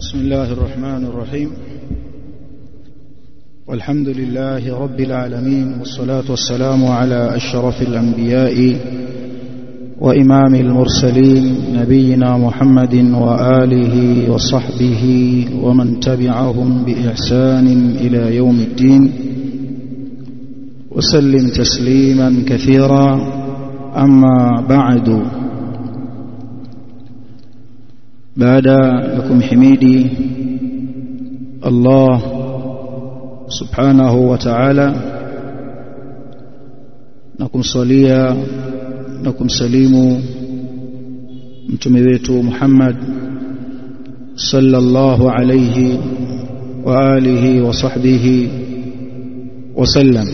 بسم الله الرحمن الرحيم والحمد لله رب العالمين والصلاة والسلام على أشرف الأنبياء وإمام المرسلين نبينا محمد وآله وصحبه ومن تبعهم بإحسان إلى يوم الدين وسلم تسليما كثيرا. أما بعد، baada ya kumhimidi Allah subhanahu wa ta'ala na kumsalia na kumsalimu mtume wetu Muhammad sallallahu alayhi wa alihi wa sahbihi wa sallam,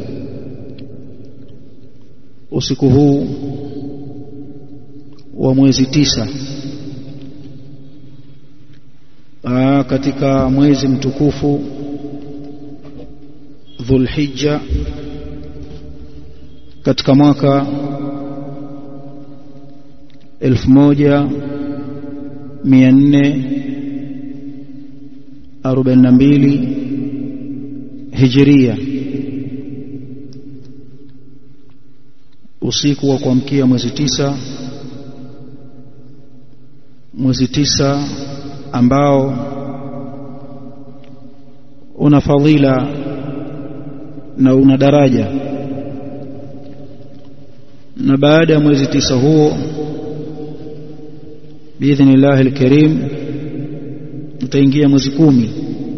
usiku huu wa mwezi 9 katika mwezi mtukufu Dhulhijja katika mwaka 1442 Hijria, usiku wa kuamkia mwezi 9, mwezi 9 ambao una fadhila na una daraja. Na baada ya mwezi 9 huo biidhnillah alkarim utaingia mwezi 10.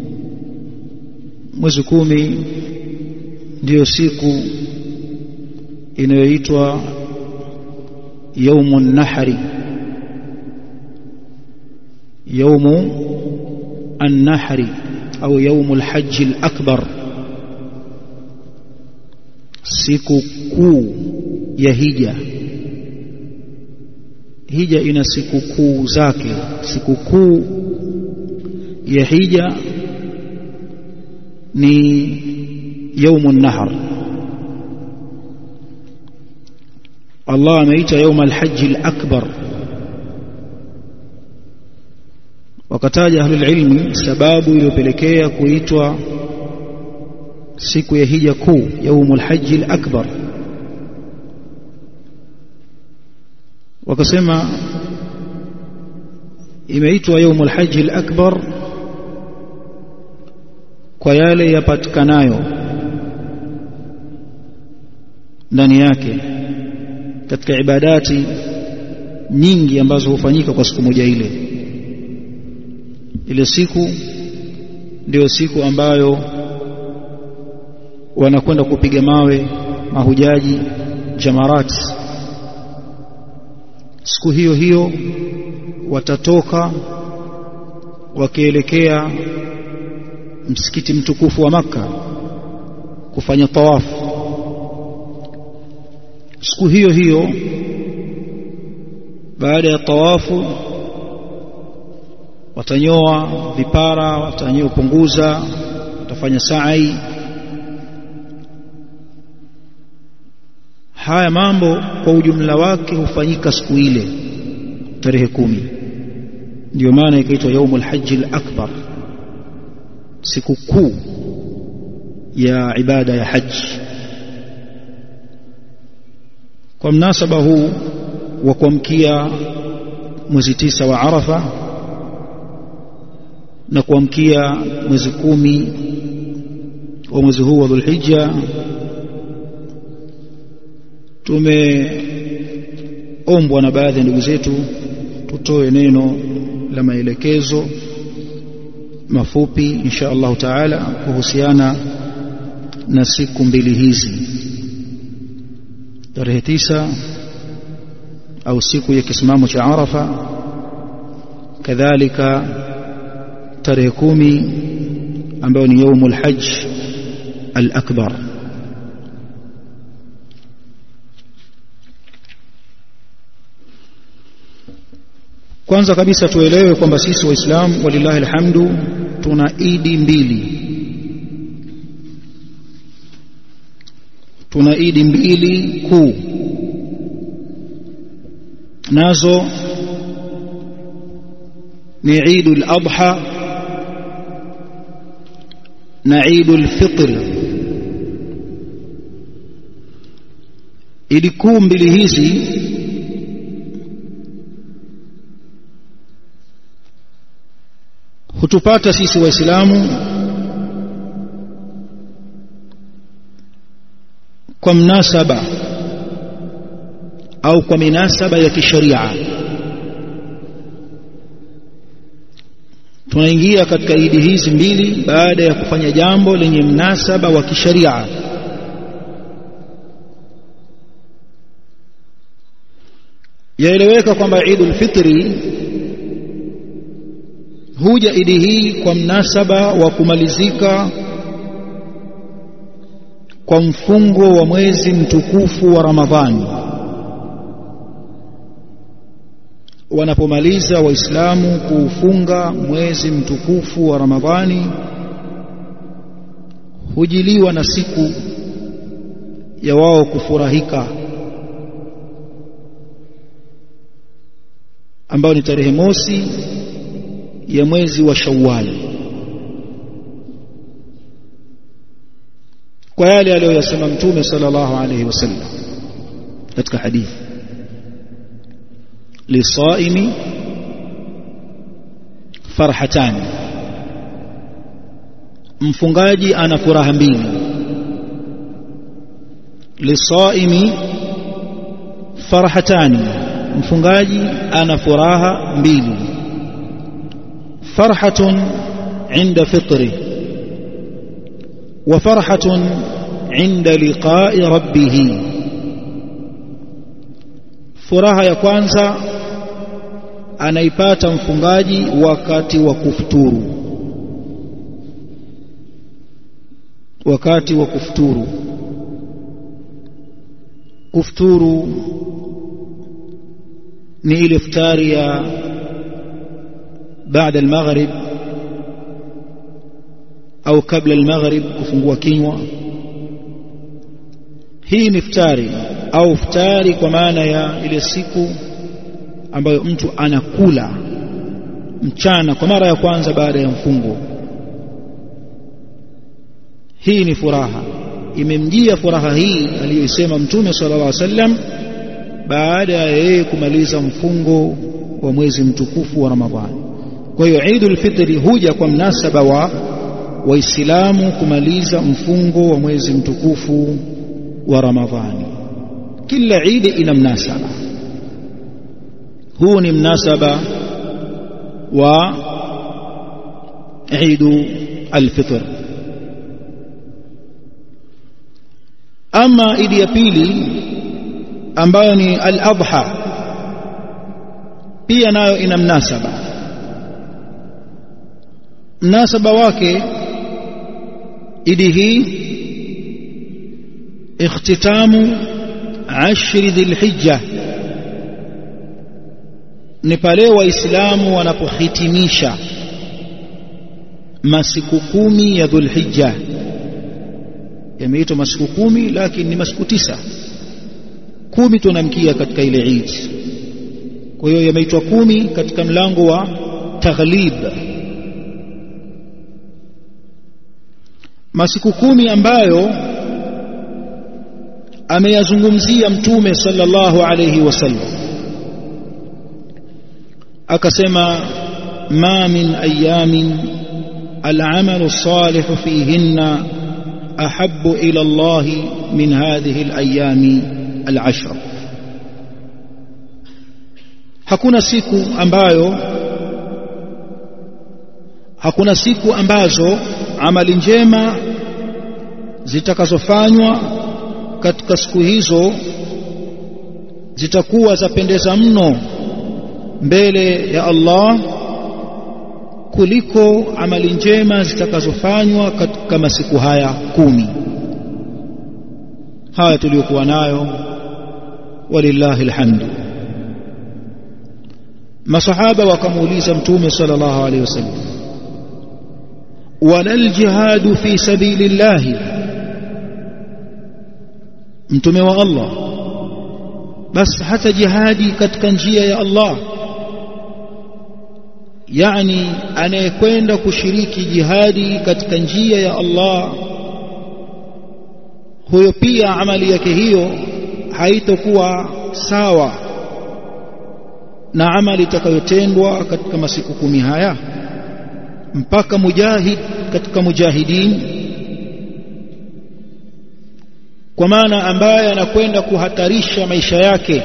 Mwezi 10 ndio siku inayoitwa yaumun nahri, يوم النحر أو يوم الحج الأكبر, siku kuu ya hija. Hija ina siku kuu zake. Siku kuu ya hija ni yaumun nahr. Allah ameita يوم الحج الأكبر. Wakataja ahlul ilmi sababu iliyopelekea kuitwa siku ya hija kuu yaumul hajj al-akbar. Wakasema imeitwa yaumul hajj al-akbar kwa yale yapatikanayo ndani yake katika ibadati nyingi ambazo hufanyika kwa siku moja ile. Ile siku ndio siku ambayo wanakwenda kupiga mawe mahujaji jamarat. Siku hiyo hiyo watatoka wakielekea msikiti mtukufu wa Makka kufanya tawafu. Siku hiyo hiyo baada ya tawafu watanyoa vipara, watanyoa punguza, watafanya sa'i. Haya mambo kwa ujumla wake hufanyika siku ile tarehe 10. Ndio maana ikaitwa yaumul hajj al-akbar, siku kuu ya ibada ya haji. Kwa mnasaba huu wa kuamkia mwezi 9 wa Arafa na kuamkia mwezi 10 wa mwezi huu wa Dhulhijja, tumeombwa na baadhi ya ndugu zetu tutoe neno la maelekezo mafupi insha Allah taala kuhusiana na siku mbili hizi, tarehe 9 au siku ya kisimamo cha Arafa, kadhalika tarehe 10 ambayo ni yaumul hajj al-akbar. Kwanza kabisa tuelewe kwamba sisi Waislamu walillahi alhamdu tuna idi mbili. Tuna idi mbili kuu, nazo ni Eidul Adha na Eidul Fitr. Idi kuu mbili hizi hutupata sisi Waislamu kwa mnasaba au kwa minasaba ya kisharia. Tunaingia katika idi hizi mbili baada ya kufanya jambo lenye mnasaba wa kisharia. Yaeleweka kwamba Eidul Fitri huja idi hii kwa mnasaba wa kumalizika kwa mfungo wa mwezi mtukufu wa Ramadhani. Wanapomaliza Waislamu kuufunga mwezi mtukufu wa Ramadhani, hujiliwa na siku ya wao kufurahika, ambao ni tarehe mosi ya mwezi wa Shawwal, kwa yale aliyosema Mtume sallallahu alayhi wasallam katika hadithi, lisaimi farhatan, mfungaji ana furaha mbili. Lisaimi farhatan, mfungaji ana furaha mbili. Farhatun inda fitri wa farhatun inda liqa'i rabbih. Furaha ya kwanza anaipata mfungaji wakati wa kufuturu, wakati wa kufuturu. Kufuturu ni ile iftari ya baada al-maghrib au kabla al-maghrib, kufungua kinywa. Hii ni iftari au iftari kwa maana ya ile siku ambayo mtu anakula mchana kwa mara ya kwanza baada ya mfungo. Hii ni furaha, imemjia furaha hii aliyosema Mtume sallallahu alaihi wasallam baada ya yeye kumaliza mfungo wa mwezi mtukufu wa Ramadhani. Kwa hiyo Eidul Fitri huja kwa mnasaba wa Waislamu kumaliza mfungo wa mwezi mtukufu wa Ramadhani. Kila Eid ina mnasaba. Huu ni mnasaba wa Eidul Fitr. Ama idi ya pili ambayo ni al-Adha, pia nayo ina mnasaba. Mnasaba wake idi hii ikhtitamu 10 Dhulhijja, ni pale Waislamu wanapohitimisha masiku 10 ya Dhulhijja. Yameitwa masiku 10 lakini ni masiku 9. 10 tunamkia katika ile Eid, kwa hiyo yameitwa 10 katika mlango wa taghlib. Masiku 10 ambayo ameyazungumzia Mtume sallallahu alayhi wasallam, akasema ma min ayamin al-amalu salihu fihinna ahabbu ila Allah min hadhihi al-ayami al-ashr. Hakuna siku ambazo amali njema zitakazofanywa katika siku hizo zitakuwa zapendeza mno mbele ya Allah kuliko amali njema zitakazofanywa katika masiku haya 10 haya tuliyokuwa nayo, walillahi alhamdu. Masahaba wakamuuliza Mtume sallallahu alayhi wasallam, walal jihadu fi sabilillah, Mtume wa Allah, basi hata jihadi katika njia ya Allah? yani anayekwenda kushiriki jihadi katika njia ya Allah, huyo pia amali yake hiyo haitakuwa sawa na amali itakayotendwa katika masiku 10 haya, mpaka mujahid katika mujahidin, kwa maana ambaye anakwenda kuhatarisha maisha yake,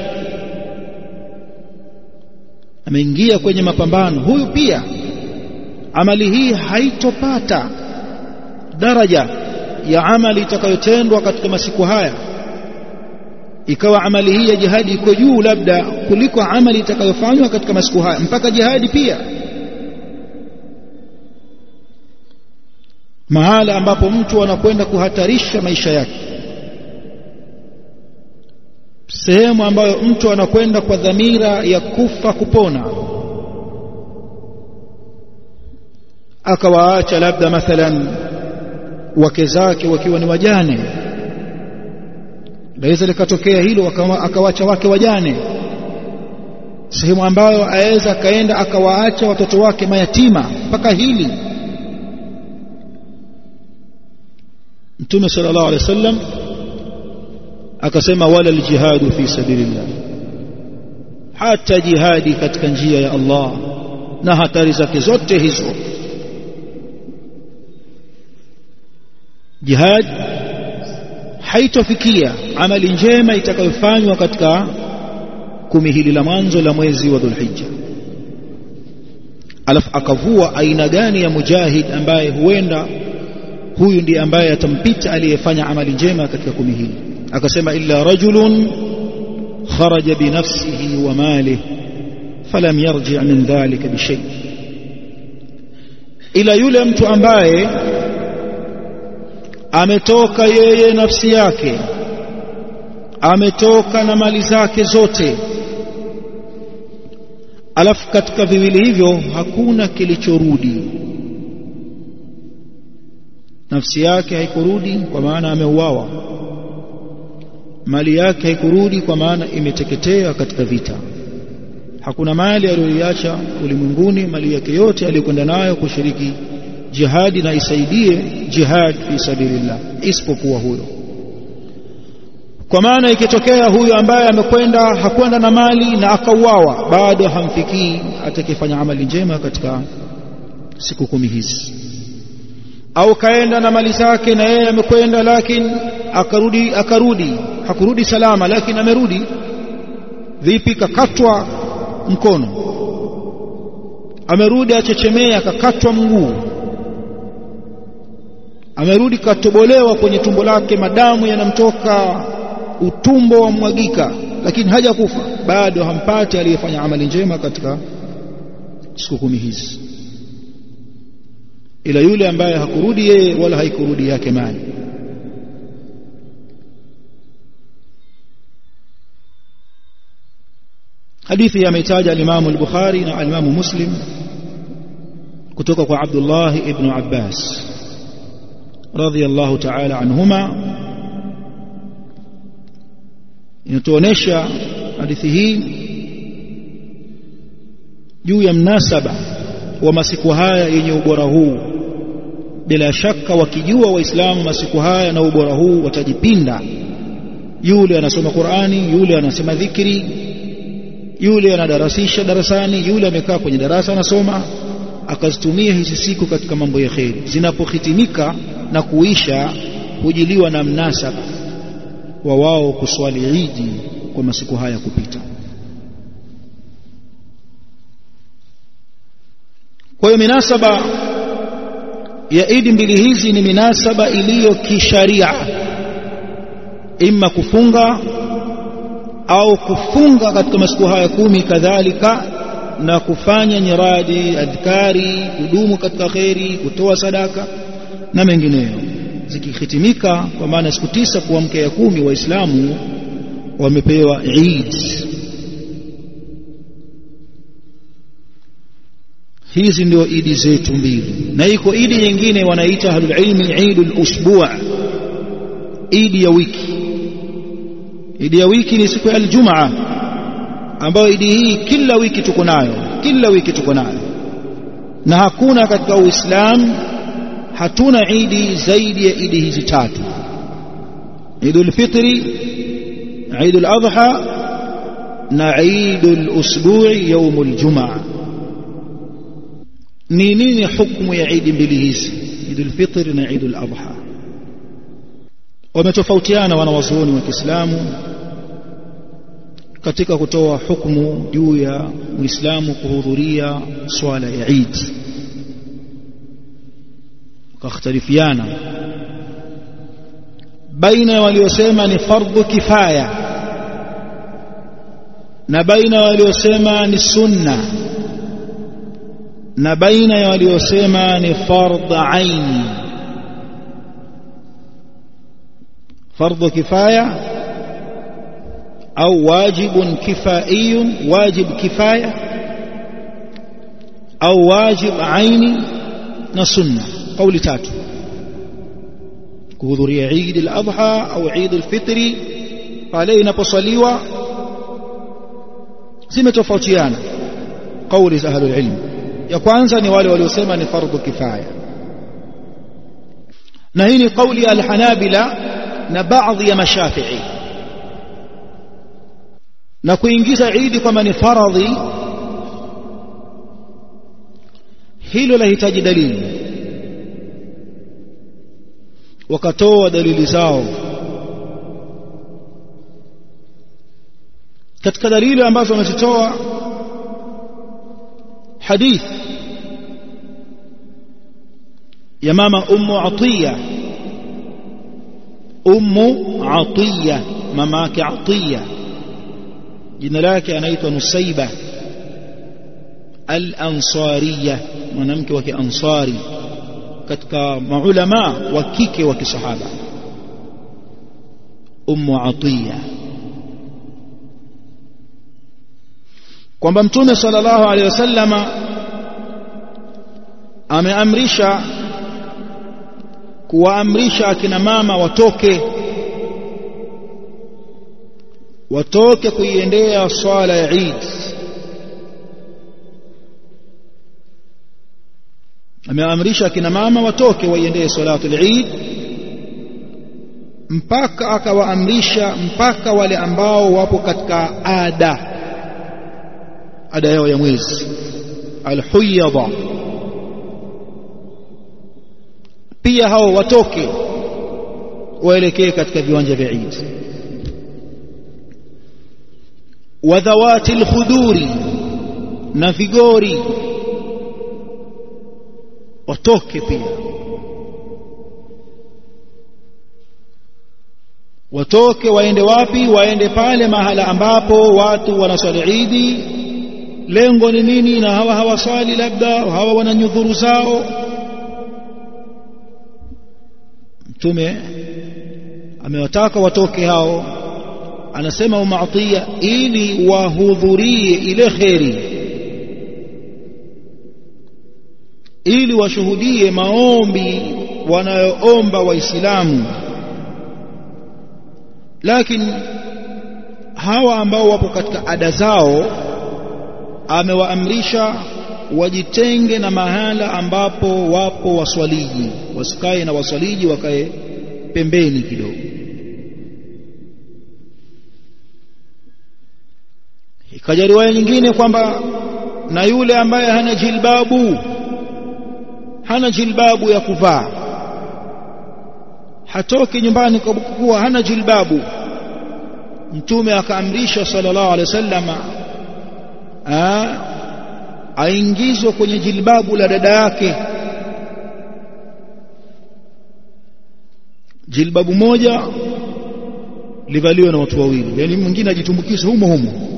ameingia kwenye mapambano, huyu pia amali hii haitopata daraja ya amali itakayotendwa katika masiku haya, ikawa amali hii ya jihadi iko juu labda kuliko amali itakayofanywa katika masiku haya, mpaka jihadi pia, mahala ambapo mtu anakwenda kuhatarisha maisha yake, sehemu ambayo mtu anakwenda kwa dhamira ya kufa kupona, akawaacha labda mathalan wake zake wakiwa ni wajane, laweza likatokea hilo, akawacha wake wajane, sehemu ambayo aweza akaenda akawaacha watoto wake mayatima, mpaka hili Mtume sallallahu alaihi wasallam akasema wala aljihadu fi sabilillah, hata jihadi katika njia ya Allah na hatari zake zote hizo. Jihad haitofikia amali njema itakayofanywa katika 10 hili la mwanzo la mwezi wa Dhulhijja. Alafu akavua aina gani ya mujahid ambaye huenda huyu ndiye ambaye atampita aliyefanya amali njema katika 10 hili. Akasema illa rajulun kharaja binafsihi wa malihi falam yarji' min dhalika bishay, ila yule mtu ambaye ametoka yeye nafsi yake, ametoka na mali zake zote, alafu katika viwili hivyo hakuna kilichorudi. Nafsi yake haikurudi kwa maana ameuawa, mali yake haikurudi kwa maana imeteketea katika vita, hakuna mali aliyoiacha ulimwenguni, mali yake yote aliyokwenda nayo kushiriki jihadi na isaidie jihad fi sabilillah, isipokuwa huyo. Kwa maana ikitokea huyo ambaye amekwenda hakwenda na mali na akauawa, bado hamfikii atakayefanya amali njema katika siku 10 hizi. Au kaenda na mali zake na yeye amekwenda, lakini akarudi hakurudi salama, lakini amerudi vipi? Kakatwa mkono, amerudi achechemea, kakatwa mguu, amerudi katobolewa kwenye tumbo lake, madamu yanamtoka, utumbo wa mwagika, lakini hajakufa, bado hampati aliyefanya amali njema katika siku 10 hizi, ila yule ambaye hakurudi yeye wala haikurudi yake mali. Hadithi yametaja al-Imam al-Bukhari na al-Imam Muslim kutoka kwa Abdullah ibn Abbas radhiyallahu ta'ala anhuma. Inatuonesha hadithi hii juu ya mnasaba wa masiku haya yenye ubora huu. Bila shaka wakijua waislamu masiku haya na ubora huu watajipinda. Yule anasoma Qur'ani, yule anasema dhikri, yule anadarasisha darasani, yule amekaa kwenye darasa anasoma, akazitumia hizi siku katika mambo ya kheri. Zinapohitimika na kuisha, hujiliwa na mnasaba wa wao kuswali Idi kwa masiku haya kupita. Kwa hiyo minasaba ya Idi mbili hizi ni minasaba iliyo kisharia, imma kufunga au kufunga katika masiku haya 10, kadhalika na kufanya nyiradi, adhkari, kudumu katika khairi, kutoa sadaka na mengineyo. Zikihitimika kwa maana siku 9 kuamkia ya 10, waislamu wamepewa Eid. Hizi ndio idi zetu mbili, na iko idi nyingine wanaita ahlul ilmi Eidul Usbu', idi ya wiki. Idi ya wiki ni siku ya Ijumaa, ambayo idi hii kila wiki tuko nayo, na hakuna katika Uislamu, hatuna idi zaidi ya idi hizi tatu: Eidul Fitri, Eidul Adha na Eidul Usbu'i yaumul Jumaa. Ni nini hukumu ya idi mbili hizi, Eidul Fitri na Eidul Adha? Wametofautiana wanawazuoni wa Kiislamu katika kutoa hukumu juu ya Muislamu kuhudhuria swala ya Eid. Wakhtalifiana baina waliosema ni fardhu kifaya na baina waliosema ni sunna na baina ya waliosema ni fardhu aini. Fardhu kifaya au wajibun kifaiyun, wajib kifaya au wajib aini na sunna. Kauli tatu: kuhudhuria Eid al-Adha au Eid al-Fitri pale inaposaliwa zimetofautiana kauli za ahlul ilm. Ya kwanza ni wale waliosema ni fardhu kifaya, na hii ni kauli ya al-Hanabila na baadhi ya Mashafi'i. Na kuingiza Eid kama ni faradhi, hilo lahitaji dalili. Wakatoa dalili zao. Katika dalili ambazo wamezitoa, hadith ya mama Ummu Atiya. Ummu Atiya, mama yake Atiya, jina lake anaitwa Nusayba al-Ansariya, mwanamke wa Kiansari katika maulama wa kike wa kisahaba. Ummu Atiya, kwamba Mtume sallallahu alaihi wasallama ameamrisha kuwaamrisha akina mama watoke kuiendea swala ya Eid. Ameamrisha akina mama watoke waiendee salatul Eid, mpaka akawaamrisha mpaka wale ambao wapo katika ada yao ya mwezi, al-huyadha, pia hao watoke waelekee katika viwanja vya Eid. Wa dhawati al-khuduri, na vigori watoke pia. Watoke waende wapi? Waende pale mahala ambapo watu wanaswali Eid. Lengo ni nini? Na hawa hawaswali, labda hawa wana nyudhuru zao. Mtume amewataka watoke hao, anasema Ummu Atiya, ili wahudhurie ile kheri, ili washuhudie maombi wanayoomba Waislamu. Lakini hawa ambao wapo katika ada zao, amewaamrisha wajitenge na mahala ambapo wapo waswaliji, wasikae na waswaliji, wakae pembeni kidogo. Ikaja riwaya nyingine kwamba na yule ambaye hana jilbabu ya kuvaa, hatoki nyumbani kwa kuwa hana jilbabu. Mtume akaamrisha sallallahu alaihi wasallam aingizwe kwenye jilbabu la dada yake. Jilbabu moja livaliwe na watu wawili, yani mwingine ajitumbukize humo.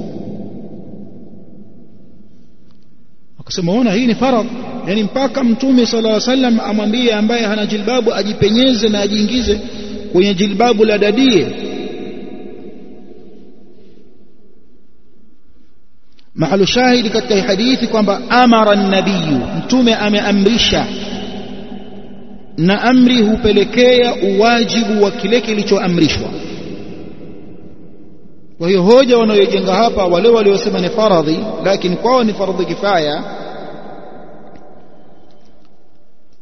Akasema ona, hii ni faradhi, yani mpaka Mtume sallallahu alaihi wasallam amwambie ambaye hana jilbabu ajipenyeze na ajiingize kwenye jilbabu la dadie. Mahalu shahidi katika hadithi kwamba amara an-nabiy, Mtume ameamrisha, na amri hupelekea uwajibu wa kile kilichoamrishwa. Kwa hiyo hoja wanayojenga hapa wale waliosema ni faradhi lakini kwao ni fardhu kifaya,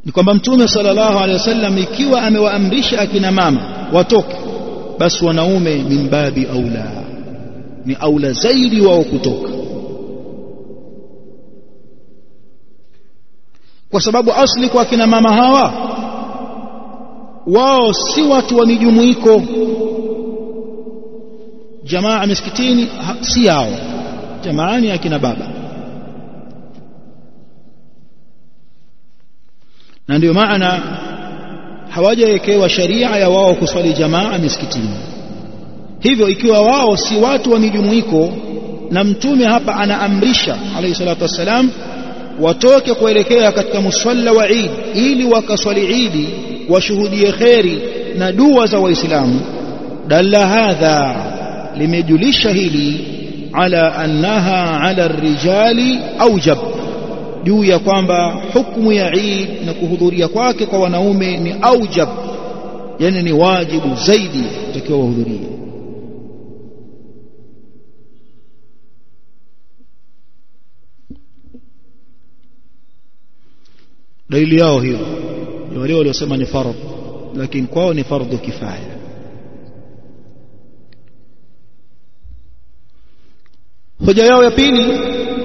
ni kwamba Mtume sallallahu alaihi wasallam ikiwa amewaamrisha akina mama watoke, basi wanaume min babi aula, ni aula zaidi wao kutoka, kwa sababu asli kwa akina mama hawa wao si watu wa mijumuiko. Jamaa miskitini si yao, jamaa ni akina baba. Na ndio maana hawajawekewa sharia ya wao kuswali jamaa miskitini. Hivyo ikiwa wao si watu wa mijumuiko, na Mtume hapa anaamrisha alayhi salatu wassalam watoke kuelekea katika musalla wa Eid ili wakaswali Eid, washuhudie kheri na dua za Waislamu, dalla hadha, limejulisha hili ala annaha ala rijali aujab, juu ya kwamba hukumu ya Eid na kuhudhuria kwake kwa wanaume ni aujab, yani ni wajibu zaidi takiwa wahudhurie. Dalili yao hiyo ni wale waliosema ni fardh, lakini kwao ni fardhu kifaya. hoja yao ya pili,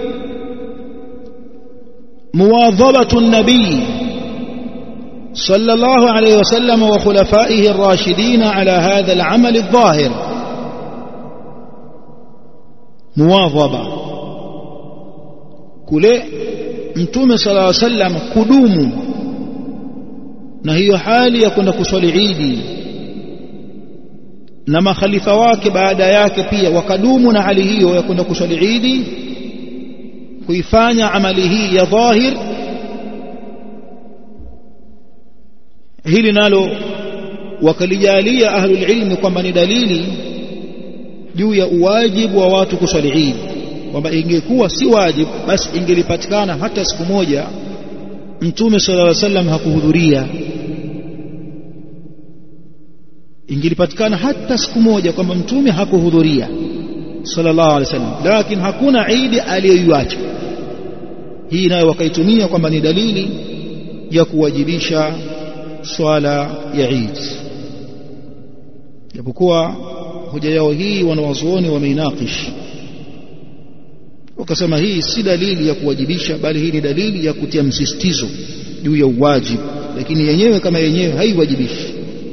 muwadhabatu an-nabii sallallahu alayhi wasallam wa khulafaihi ar-rashidin ala hadha al-amal adh-dhahir. Muwadhaba kule Mtume sallallahu alayhi wasallam kudumu na hiyo hali ya kwenda kuswali Eid, na makhalifa wake baada yake pia wakadumu na hali hiyo ya kwenda kuswali Eid, kuifanya amali hii ya dhahir. Hili nalo wakalijalia ahlul ilmi kwamba ni dalili juu ya uwajibu wa watu kuswali Eid, kwamba ingekuwa si wajibu basi ingelipatikana hata siku moja Mtume sallallahu alaihi wasallam hakuhudhuria, ingelipatikana hata siku moja kwamba Mtume hakuhudhuria sallallahu alaihi wasallam, lakini hakuna Eid aliyoiacha. Hii nayo wakaitumia kwamba ni dalili ya kuwajibisha swala ya Eid, japokuwa hoja yao hii wanawazuoni wameinakish, wakasema hii si dalili ya kuwajibisha, bali hii ni dalili ya kutia msisitizo juu ya uwajibu, lakini yenyewe kama yenyewe haiwajibishi,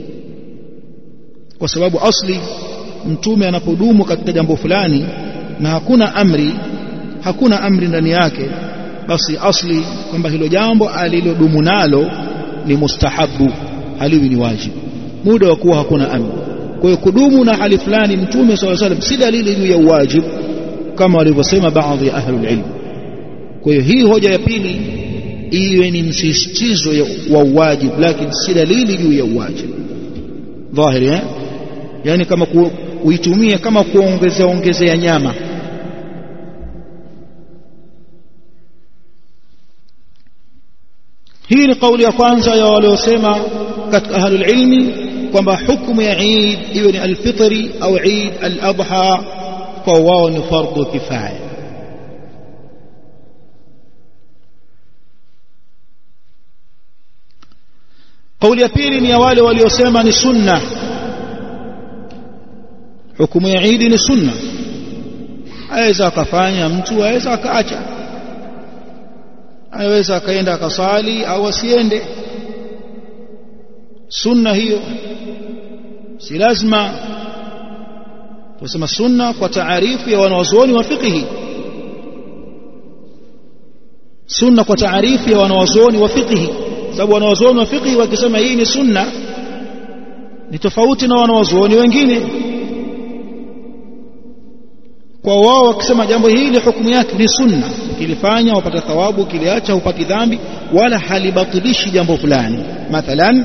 kwa sababu asli Mtume anapodumu katika jambo fulani na hakuna amri ndani yake, basi asli kwamba hilo jambo alilodumu nalo ni mustahabu, haliwi ni wajibu, muda wa kuwa hakuna amri. Kwa hiyo kudumu na hali fulani Mtume sallallahu alaihi wasallam si dalili juu ya uwajibu kama walivyosema baadhi ya ahlul ilm. Kwa hiyo hii hoja ya pili iwe ni msisitizo wa uwajibu, lakini si dalili juu ya uwajibu dhahiri, yani kama uitumie kama kuongezea nyama. Hii ni kauli ya kwanza ya waliosema katika ahlul ilmi kwamba hukumu ya Eid iwe ni al-fitri au Eid al-adha, kwa wao ni fardhu kifaya. Kauli ya pili ni ya wale waliosema ni sunna, hukumu ya Eid ni sunna, aweza akafanya mtu, aweza akaacha, aweza akaenda akasali au asiende. Sunna hiyo si lazima. Tusema sunna kwa taarifu ya wanawazuoni wa fiqh. Sunna kwa taarifu ya wanawazuoni wa fiqh, sababu wanawazuoni wa fiqh wakisema hii ni sunna ni tofauti na wanawazuoni wengine. Kwa wao wakisema jambo hili hukumu yake ni sunna, kilifanya wapata thawabu, kiliacha hupati dhambi, wala halibatilishi jambo fulani. Mathalan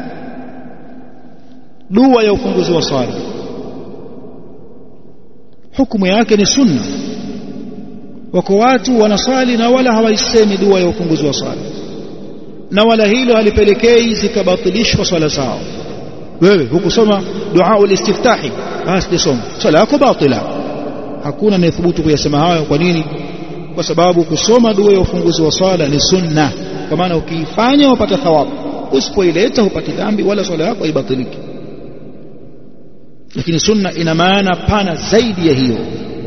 dua ya ufunguzi wa swala, hukumu yake ni sunna. Wako watu wanaswali na wala hawaisemi dua ya ufunguzi wa swala, na wala hilo halipelekei zikabatilishwa swala zao. Wewe hukusoma dua ul-istiftahi, basi soma, swala yako batila. Hakuna anayethubutu kuyasema hayo. Kwa nini? Kwa sababu kusoma dua ya ufunguzi wa swala ni sunna, kwa maana ukiifanya upata thawabu, usipoileta hupati dhambi wala swala yako haibatiliki. Lakini sunna ina maana pana zaidi ya hiyo.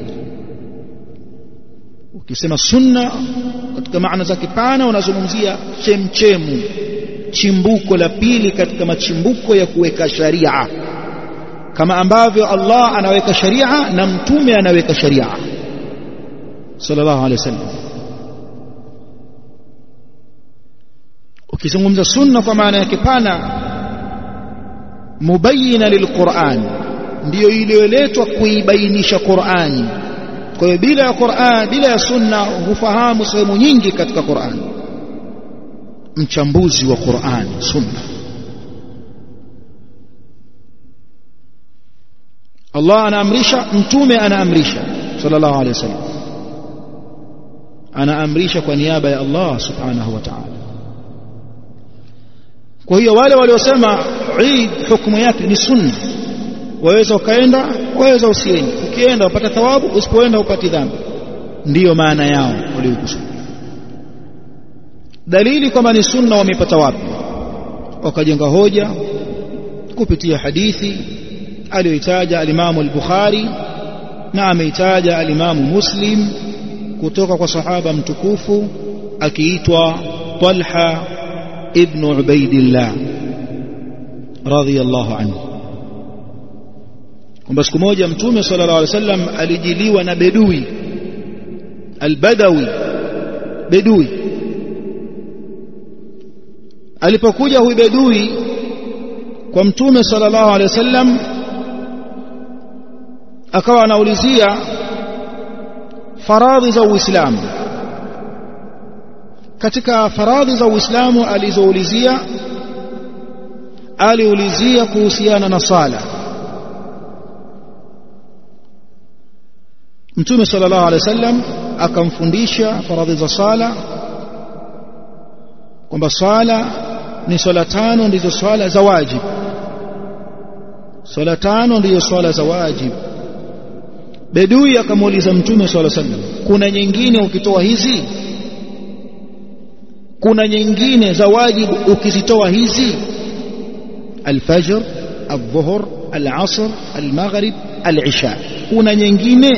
Ukisema sunna katika maana zake pana, unazungumzia chemchemu, chimbuko la pili katika machimbuko ya kuweka sharia, kama ambavyo Allah anaweka sharia na mtume anaweka sharia sallallahu alaihi wasallam. Ukizungumza sunna kwa maana yake pana, mubayyina lilquran, ndiyo iliyoletwa kuibainisha Qur'ani. Kwa hiyo bila ya Qur'an, bila ya sunna hufahamu sehemu nyingi katika Qur'an. Mchambuzi wa Qur'an sunna. Allah anaamrisha, mtume anaamrisha sallallahu alaihi wasallam, anaamrisha kwa niaba ya Allah subhanahu wa ta'ala. Kwa hiyo wale waliosema Eid hukumu yake ni sunna, waweza ukaenda, waweza usiende. Ukienda upata thawabu, usipoenda upati dhambi. Ndiyo maana yao waliokusudia. Dalili kwamba ni sunna wamepata wapi? Wakajenga hoja kupitia hadithi aliyoitaja al-Imam al-Bukhari na ameitaja al-Imam Muslim kutoka kwa sahaba mtukufu akiitwa Talha ibn Ubaidillah radhiyallahu anhu, kwamba siku moja Mtume sallallahu alaihi wasallam alijiliwa na bedui al-Badawi, bedui. Alipokuja huyu bedui kwa Mtume sallallahu alaihi wasallam, akawa anaulizia faradhi za Uislamu. Katika faradhi za Uislamu alizoulizia, aliulizia kuhusiana na sala. Mtume sallallahu alaihi wasallam akamfundisha faradhi za sala, kwamba sala ni swala tano ndizo swala za wajibu. Swala tano ndizo swala za wajibu. Bedui akamuuliza Mtume sallallahu alaihi wasallam, kuna nyingine ukitoa hizi? Kuna nyingine za wajibu ukizitoa hizi? Al-fajr, al-dhuhr, al-asr, al-maghrib, al-isha. Kuna nyingine?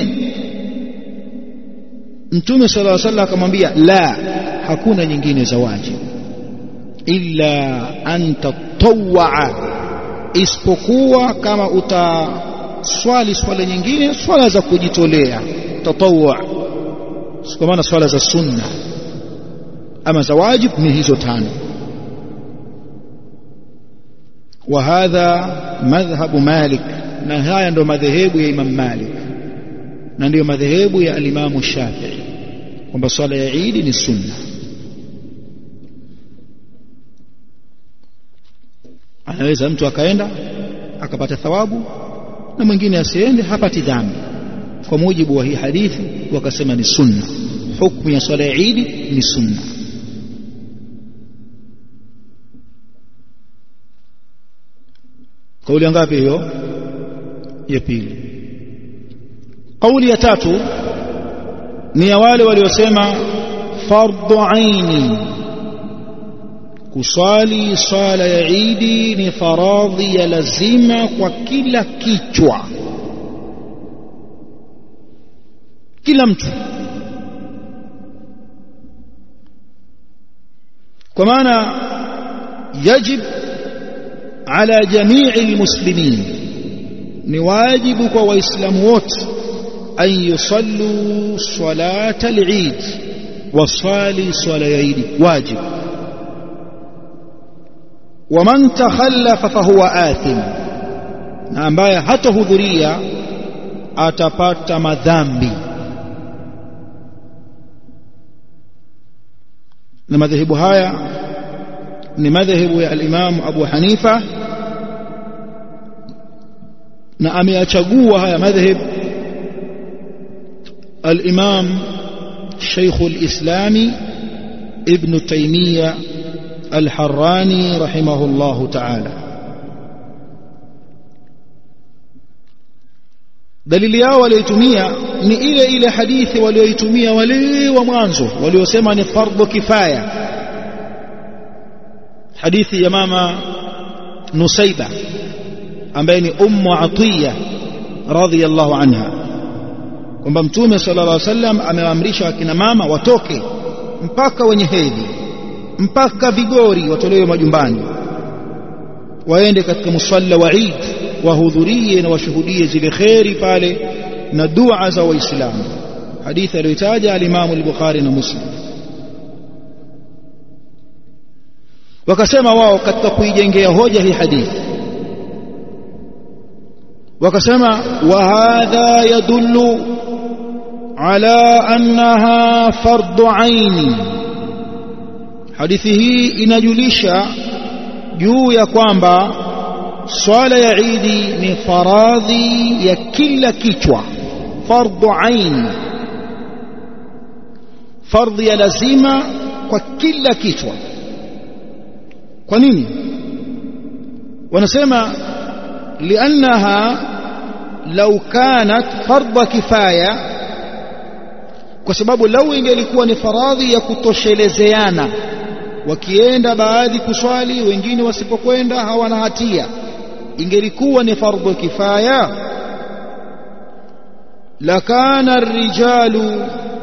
Mtume sallallahu alaihi wasallam akamwambia, la, hakuna nyingine za wajibu illa an tatawwa, isipokuwa kama utaswali swala nyingine, swala za kujitolea, tatawwa, kwa maana swala za sunna. Ama za wajibu ni hizo tano. Wa hadha madhhabu Malik, na haya ndio madhehebu ya Imam Malik na ndio madhehebu ya al-Imam Shafi'i, kwamba swala ya Eid ni sunna. Anaweza mtu akaenda akapata thawabu na mwingine asiende hapati dhambi. Kwa mujibu wa hii hadithi wakasema ni sunna. Hukumu ya swala ya Eid ni sunna. Kauli ngapi hiyo? Ya pili. Kauli ya tatu ni ya wale waliosema fardhu aini, kuswali swala ya Eid ni faradhi ya lazima kwa kila kichwa, kila mtu. Kwa maana yajib ala jamii almuslimin, ni wajibu kwa waislamu wote an yusallu salata al-Eid, wasali swala ya Eid, wajib. Waman takhallafa fahuwa athim, na ambaye hatahudhuria atapata madhambi. Na madhehebu haya ni madhehebu ya al-Imam Abu Hanifa, na ameyachagua haya madhehebu al-Imam Sheikh al-Islami Ibn Taymiyyah al-Harrani rahimahullahu ta'ala. Dalili yao walioitumia ni ile ile hadithi walioitumia wale wa mwanzo waliosema ni fardhu kifaya, hadithi ya mama Nusaiba ambaye ni Ummu Atiya radhiyallahu anha kwamba Mtume sallallahu alaihi wasallam amewaamrisha akina mama watoke mpaka wenye hedhi mpaka vigori watolewe majumbani waende katika musalla wa Eid wahudhurie na washuhudie zile khairi pale na dua za waislamu. Hadithi aliyotaja al-Imam al-Bukhari na Muslim. Wakasema wao katika kuijengea hoja hii hadithi, wakasema wa hadha yadullu ala annaha fardu aini. Hadithi hii inajulisha juu ya kwamba swala ya Eid ni faradhi ya kila kichwa, fardu aini, fardhi ya lazima kwa kila kichwa. Kwa nini? Wanasema liannaha law kanat fardhu kifaya, kwa sababu lau ingelikuwa ni faradhi ya kutoshelezeana, wakienda baadhi kuswali wengine wasipokwenda hawana hatia, ingelikuwa ni fardhu kifaya lakana ar-rijalu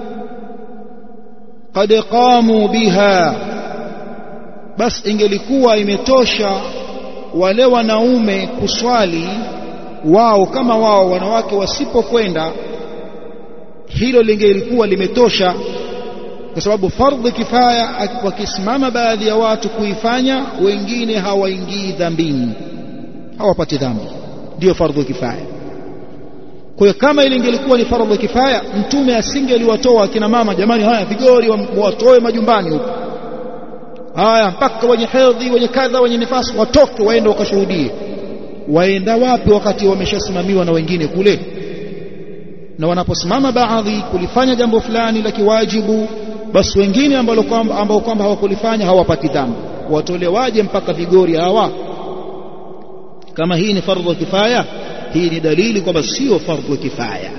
qad qamu biha, bas ingelikuwa imetosha wale wanaume kuswali wao kama wao, wanawake wasipokwenda, hilo lingelikuwa limetosha, kwa sababu fardhu kifaya wakisimama baadhi ya watu kuifanya, wengine hawaingii dhambini, hawapati dhambi, ndio fardhu kifaya. Kwa hiyo kama ile ingelikuwa ni fardhu kifaya, Mtume asingeliwatoa kina mama, jamani haya vigori watoe majumbani huko, haya mpaka wenye hedhi wenye kadha wenye nifasi watoke waende wakashuhudie. Waenda wapi wakati wameshasimamiwa na wengine kule? Na wanaposimama baadhi kulifanya jambo fulani la kiwajibu, basi wengine ambao kwamba hawakulifanya hawapati dhambi, watolewaje mpaka vigori hawa? Kama hii ni fardhu kifaya, hii ni dalili kwamba sio fardhu kifaya.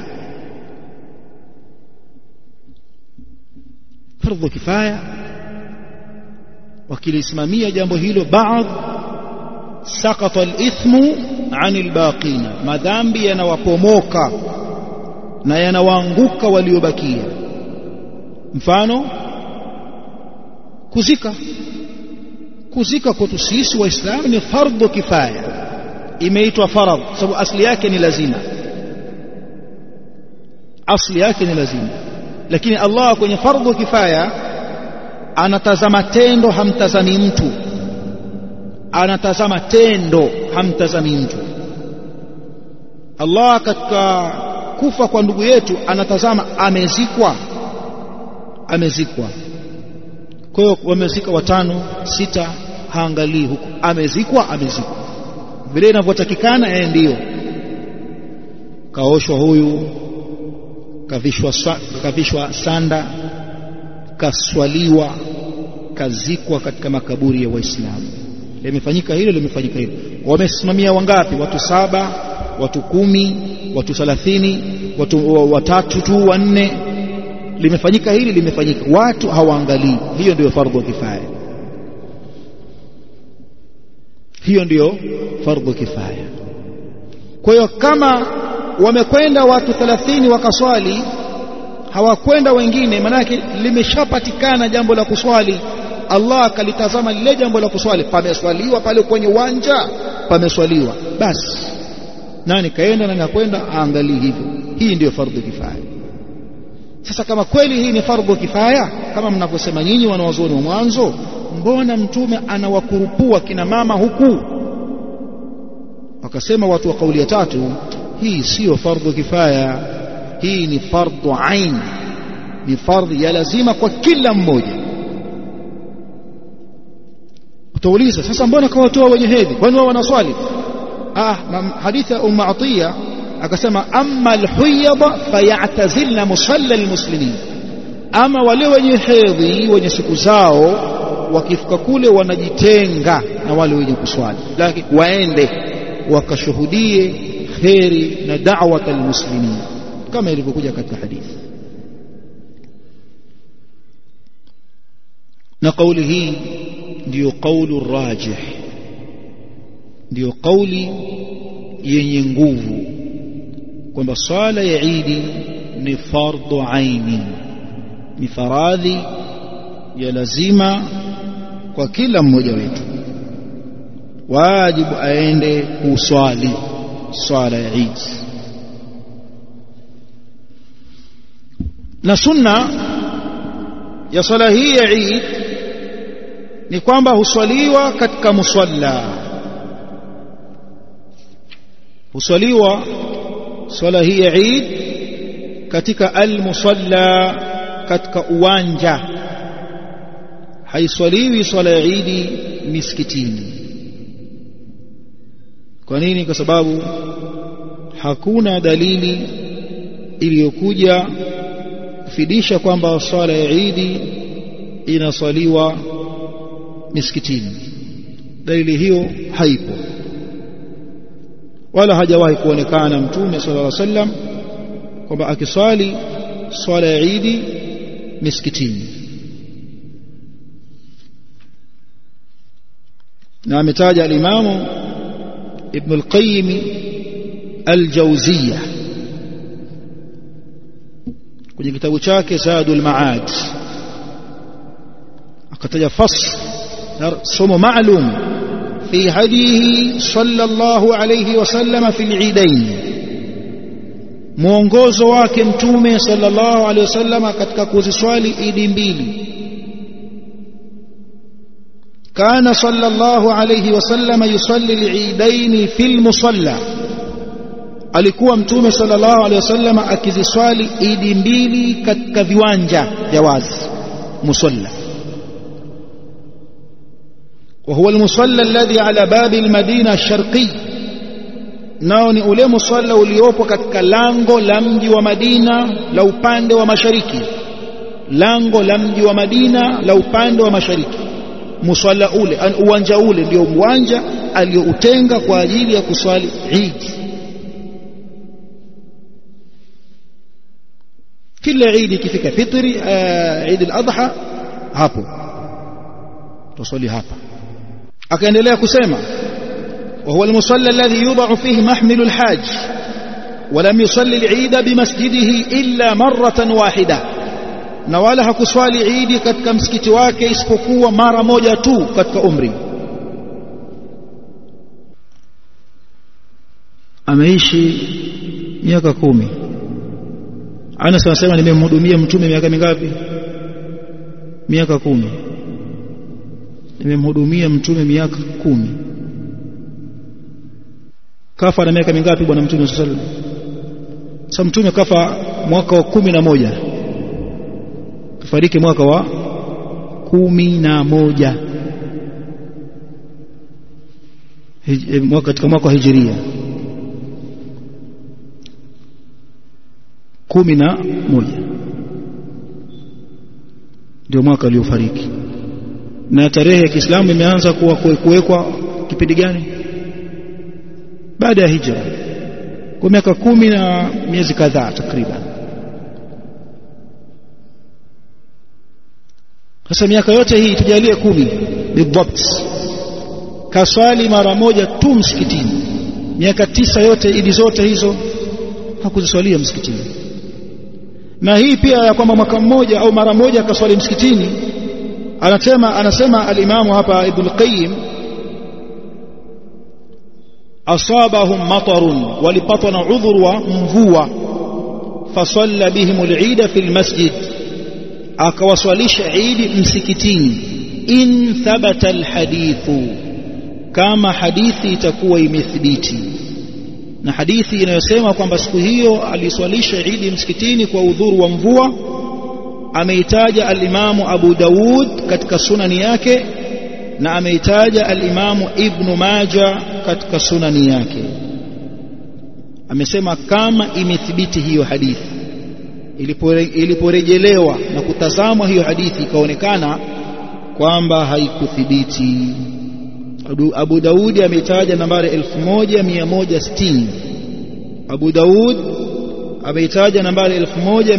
Fardhu kifaya wakilisimamia jambo hilo baadhi, sakata al-ithmu 'anil baqina, madhambi yanawapomoka na yanawaanguka waliobakia. Mfano kuzika kwetu sisi waislamu ni fardhu kifaya, imeitwa faradhi sababu asli yake ni lazima, asli yake ni lazima. Lakini Allah kwenye fardhu kifaya anatazama tendo, hamtazami mtu, anatazama tendo, hamtazami mtu. Allah katika kufa kwa ndugu yetu anatazama amezikwa. Kwa hiyo wamezika 5 6, haangalii huko, amezikwa vile inavyotakikana, ndio kaoshwa huyu, kavishwa sanda, kaswaliwa, kazikwa katika makaburi ya Waislamu. Limefanyika hilo. Wamesimamia wangapi? Watu 7, watu 10, watu 30, watu 3 tu, 4. Limefanyika hili, watu hawaangalii. Hiyo ndio fardhu kifaya, hiyo ndio fardhu kifaya. Kwa hiyo kama wamekwenda watu 30 wakaswali, hawakwenda wengine, manake limeshapatikana jambo la kuswali. Allah akalitazama lile jambo la kuswali, pameswaliwa pale kwenye uwanja, pameswaliwa, basi nani kaenda na nakwenda aangalie hivyo. Hii ndio fardhu kifaya. Sasa kama kweli hii ni fardhu kifaya kama mnavyosema nyinyi wanawazuoni wa mwanzo, mbona Mtume anawakurupua kina mama huku? Wakasema watu wa kauli ya tatu, hii sio fardhu kifaya, hii ni fardhu ain, ni fardhi ya lazima kwa kila mmoja. Utauliza sasa, mbona kawatoa wenye hedhi, kwani wao wanaswali? Hadithi ya Ummu Atiya akasema, amma al-huyyada fayatazilna musalla al-muslimin, ama wale wenye hedhi wenye siku zao wakifika kule wanajitenga na wale wenye kuswali, lakini waende wakashuhudie khairi na da'wat al-muslimin kama ilivyokuja katika hadithi. Na kauli hii ndio kaulu rajih, ndio kauli yenye nguvu kwamba swala ya Eid ni fardhu aini, ni faradhi ya lazima kwa kila mmoja wetu, wajibu aende kuswali swala ya Eid. Na sunna ya swala hii ya Eid ni kwamba huswaliwa katika musalla, huswaliwa swala hii ya Eid katika al-musalla, katika uwanja. Haiswaliwi swala ya Eid misikitini. Kwa nini? Kwa sababu hakuna dalili iliyokuja kufidisha kwamba swala ya Eid inaswaliwa misikitini. Dalili hiyo haipo, wala hajawahi kuonekana Mtume sallallahu alaihi wasallam kwamba akiswali swala ya Eid misikitini. Na ametaja al-Imam Ibn al-Qayyim al-Jawziyya kwenye kitabu chake Zadul Ma'ad, akataja fasl somo maalum fi hadihi sallallahu alayhi wasallam fi al-Eidain, mwongozo wake Mtume sallallahu alayhi wasallam katika kuziswali Eid mbili. Kana sallallahu alayhi wasallam yusalli al-Eidain fi al-musalla, alikuwa Mtume sallallahu alayhi wasallam akiziswali Eid mbili katika viwanja vya wazi, musalla. وهو المصلى الذي على باب المدينة الشرقي، nao ni ule musalla uliopo katika lango la mji wa Madina la upande wa mashariki, lango la mji wa Madina la upande wa mashariki. Musalla ule, uwanja ule ndio uwanja alioutenga kwa ajili ya kuswali Eid. Kila Eid ikifika fitri, Eid al-Adha, hapo tuswali hapa. Akaendelea kusema وهو المصلى الذي يوضع فيه محمل الحاج ولم يصلي العيد بمسجده إلا مرة واحدة, na wala hakuswali Eid katika msikiti wake isipokuwa mara moja tu katika umri. Ameishi miaka 10. Anas anasema nimemhudumia Mtume miaka mingapi? Miaka 10. Nimemhudumia Mtume miaka 10. Kafa na miaka mingapi bwana Mtume sallallahu alaihi wasallam? Sasa Mtume kafa mwaka wa 11, kafariki mwaka wa 11, katika mwaka wa Hijiria 11 ndio mwaka aliofariki. Na tarehe ya Kiislamu imeanza kuwekwa kipindi gani? Baada ya hijra, kwa miaka 10 na miezi kadhaa takriban. Sasa miaka yote hii tujalie 10 bidhabt, kaswali mara moja tu msikitini. Miaka 9 yote, Eid zote hizo hakuziswalia msikitini. Na hii pia ya kwamba mwaka mmoja au mara moja kaswali msikitini, anasema al-Imamu hapa Ibn al-Qayyim, asabahum matarun, walipatwa na udhuru wa mvua, fasalla bihim al-Eid fi al-masjid, akawaswalisha Eid msikitini. In thabata al-hadithu, kama hadithi itakuwa imethibiti. Na hadithi inayosema kwamba siku hiyo aliswalisha Eid msikitini kwa udhuru wa mvua ameitaja al-Imamu Abu Daud katika sunani yake, na ameitaja al-Imamu Ibn Majah katika sunani yake. Amesema kama imethibiti hiyo hadithi, iliporejelewa na kutazamwa hiyo hadithi ikaonekana kwamba haikuthibiti. Abu Daud ameitaja nambari 1160. Abu Daud ameitaja nambari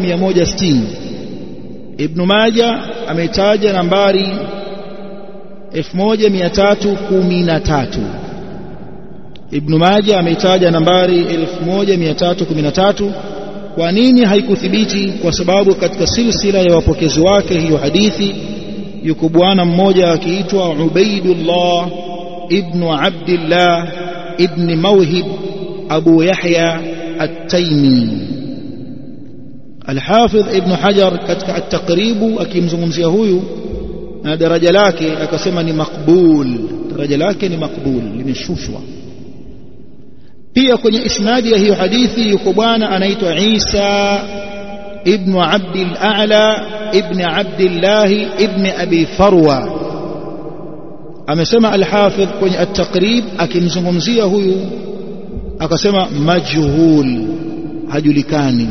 1160. Ibn Majah ameitaja nambari 1313. Ibn Majah ameitaja nambari 1313. Kwa nini haikuthibiti? Kwa sababu katika silsila ya wapokezi wake hiyo hadithi yuko bwana mmoja akiitwa Ubaidullah ibn Abdullah ibn Mawhib Abu Yahya At-Taymi. Al-Hafidh Ibn Hajar katika At-Taqrib akimzungumzia huyu na daraja lake akasema ni makbul, daraja lake ni makbul, limeshushwa. Pia kwenye isnadi ya hiyo hadithi yuko bwana anaitwa Isa ibn Abdul A'la ibn Abdullah ibn Abi Farwa. Amesema Al-Hafidh kwenye At-Taqrib akimzungumzia huyu akasema majhul, hajulikani.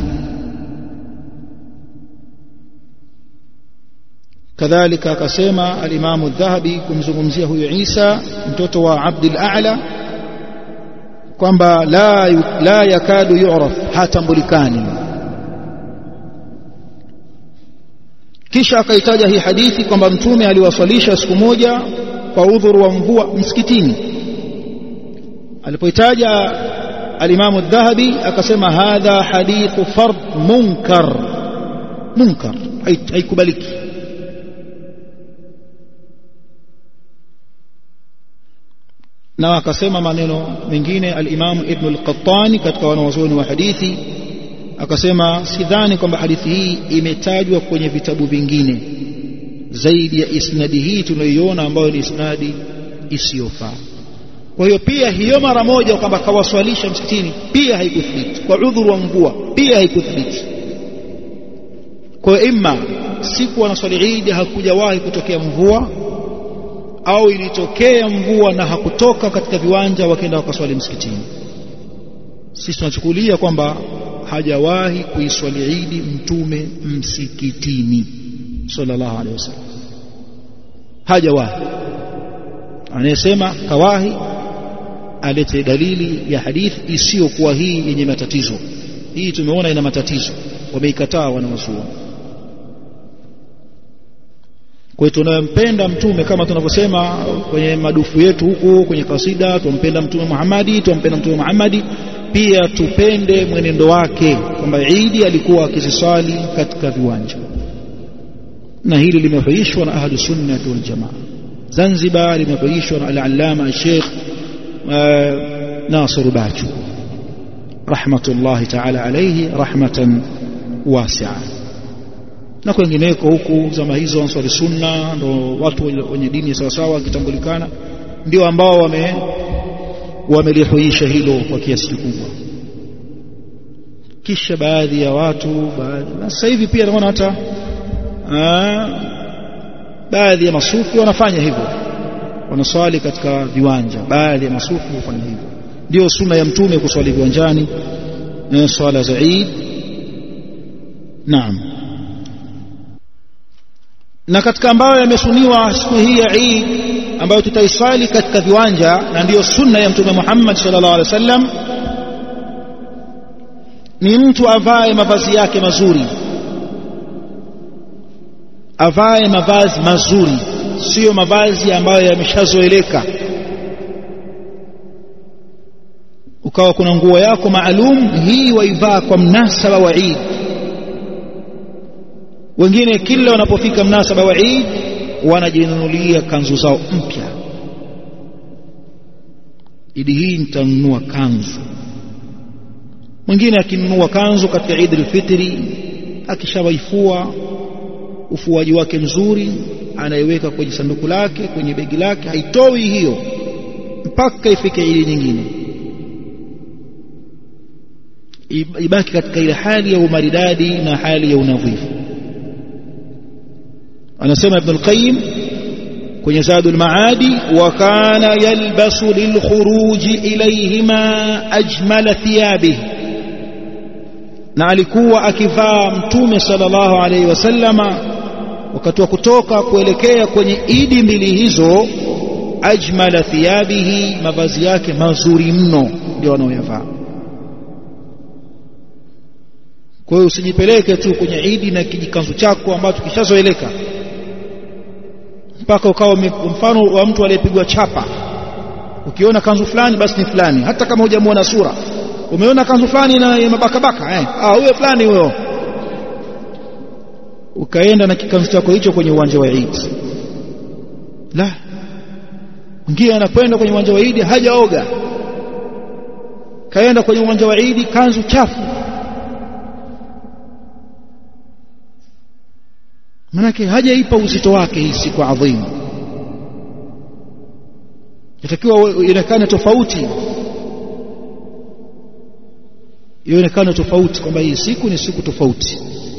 Kadhalika akasema al-Imam Adh-Dhahabi kumzungumzia huyu Isa mtoto wa Abdul A'la kwamba la yakadu yu'raf, hatambulikani. Kisha akaitaja hii hadithi kwamba mtume aliwasalisha siku moja kwa udhuru wa mvua msikitini. Alipoitaja al-Imam Adh-Dhahabi akasema hadha hadithu fard munkar, haikubaliki. Na akasema maneno mengine al-Imam Ibn al-Qattani katika wanawazuoni wa hadithi akasema sidhani kwamba hadithi hii imetajwa kwenye vitabu vingine zaidi ya isnadi hii tunayoiona ambayo ni isnadi isiyofaa. Kwa hiyo pia hiyo mara moja kwamba kawaswalisha msikitini pia haikuthibiti, kwa udhuru wa mvua pia haikuthibiti. Kwa hiyo imma siku wanaswali Eid hakujawahi kutokea mvua, au ilitokea mvua na hakutoka katika viwanja wakaenda wakaswali msikitini. Sisi tunachukulia kwamba hajawahi kuiswali Eid mtume msikitini sallallahu alaihi wasallam, hajawahi. Anayesema kawahi alete dalili ya hadithi isiyokuwa hii yenye matatizo. Hii tumeona ina matatizo, wameikataa wanawazuoni. Kwa hiyo tunampenda mtume kama tunavyosema kwenye madufu yetu huku kwenye kasida, tumpenda mtume Muhammadi, pia tupende mwenendo wake kwamba Eid alikuwa akiziswali katika viwanja. Na hili limehuishwa na ahli sunna wal jamaa. Zanzibar limehuishwa na al-allama Sheikh Nasir Bachu rahmatullahi ta'ala alayhi rahmatan wasi'a. Na kwengineko huku zama hizo answari sunna ndo watu wenye dini sawa sawa kitambulikana ndio ambao wamelihuisha hilo kwa kiasi kikubwa. Kisha baadhi ya watu na sasa hivi pia naona hata baadhi ya masufi wanafanya hivyo, wanaswali katika viwanja. Baadhi ya masufi hufanya hivyo. Ndio sunna ya mtume kuswali viwanjani swala za Eid. Naam. Na katika ambayo yamesuniwa siku hii ya Eid ambayo tutaiswali katika viwanja na ndiyo sunna ya mtume Muhammad sallallahu alaihi wasallam ni mtu avae mavazi yake mazuri, avae mavazi mazuri, sio mavazi ambayo yameshazoeleka. Ukawa kuna nguo yako maalum hii waivaa kwa mnasaba wa Eid. Wengine kila wanapofika mnasaba wa Eid wanajinunulia kanzu zao mpya. Eid hii nitanunua kanzu. Mwingine akinunua kanzu katika Eid al-Fitri, akishawaifua ufuaji wake mzuri, anaiweka kwenye sanduku lake, kwenye begi lake, haitoi hiyo mpaka ifike Eid nyingine, ibaki katika ile hali ya umaridadi na hali ya unadhifu. Anasema Ibn al-Qayyim kwenye Zadul Maadi, wa kana yalbasu lilkhuruji ilayhima ajmala thiyabihi, na alikuwa akivaa mtume sallallahu alayhi wasallama wakati wa kutoka kuelekea kwenye idi mbili hizo, ajmala thiyabihi, mavazi yake mazuri mno ndio anayoyavaa. Kwa hiyo usijipeleke tu kwenye idi na kijikanzu chako ambacho kishazoeleka. mpaka ukawa mfano wa mtu aliyepigwa chapa. Ukiona kanzu fulani basi ni fulani, hata kama hujamuona sura. Umeona kanzu fulani na mabakabaka, huyo fulani huyo. Ukaenda na kikanzu chako hicho kwenye uwanja wa Eid. La, mwingine anakwenda kwenye uwanja wa Eid hajaoga, kaenda kwenye uwanja wa Eid kanzu chafu. Manake hajaipa uzito wake hii siku adhimu. Inatakiwa ionekane tofauti, ionekane tofauti kwamba hii siku ni siku tofauti.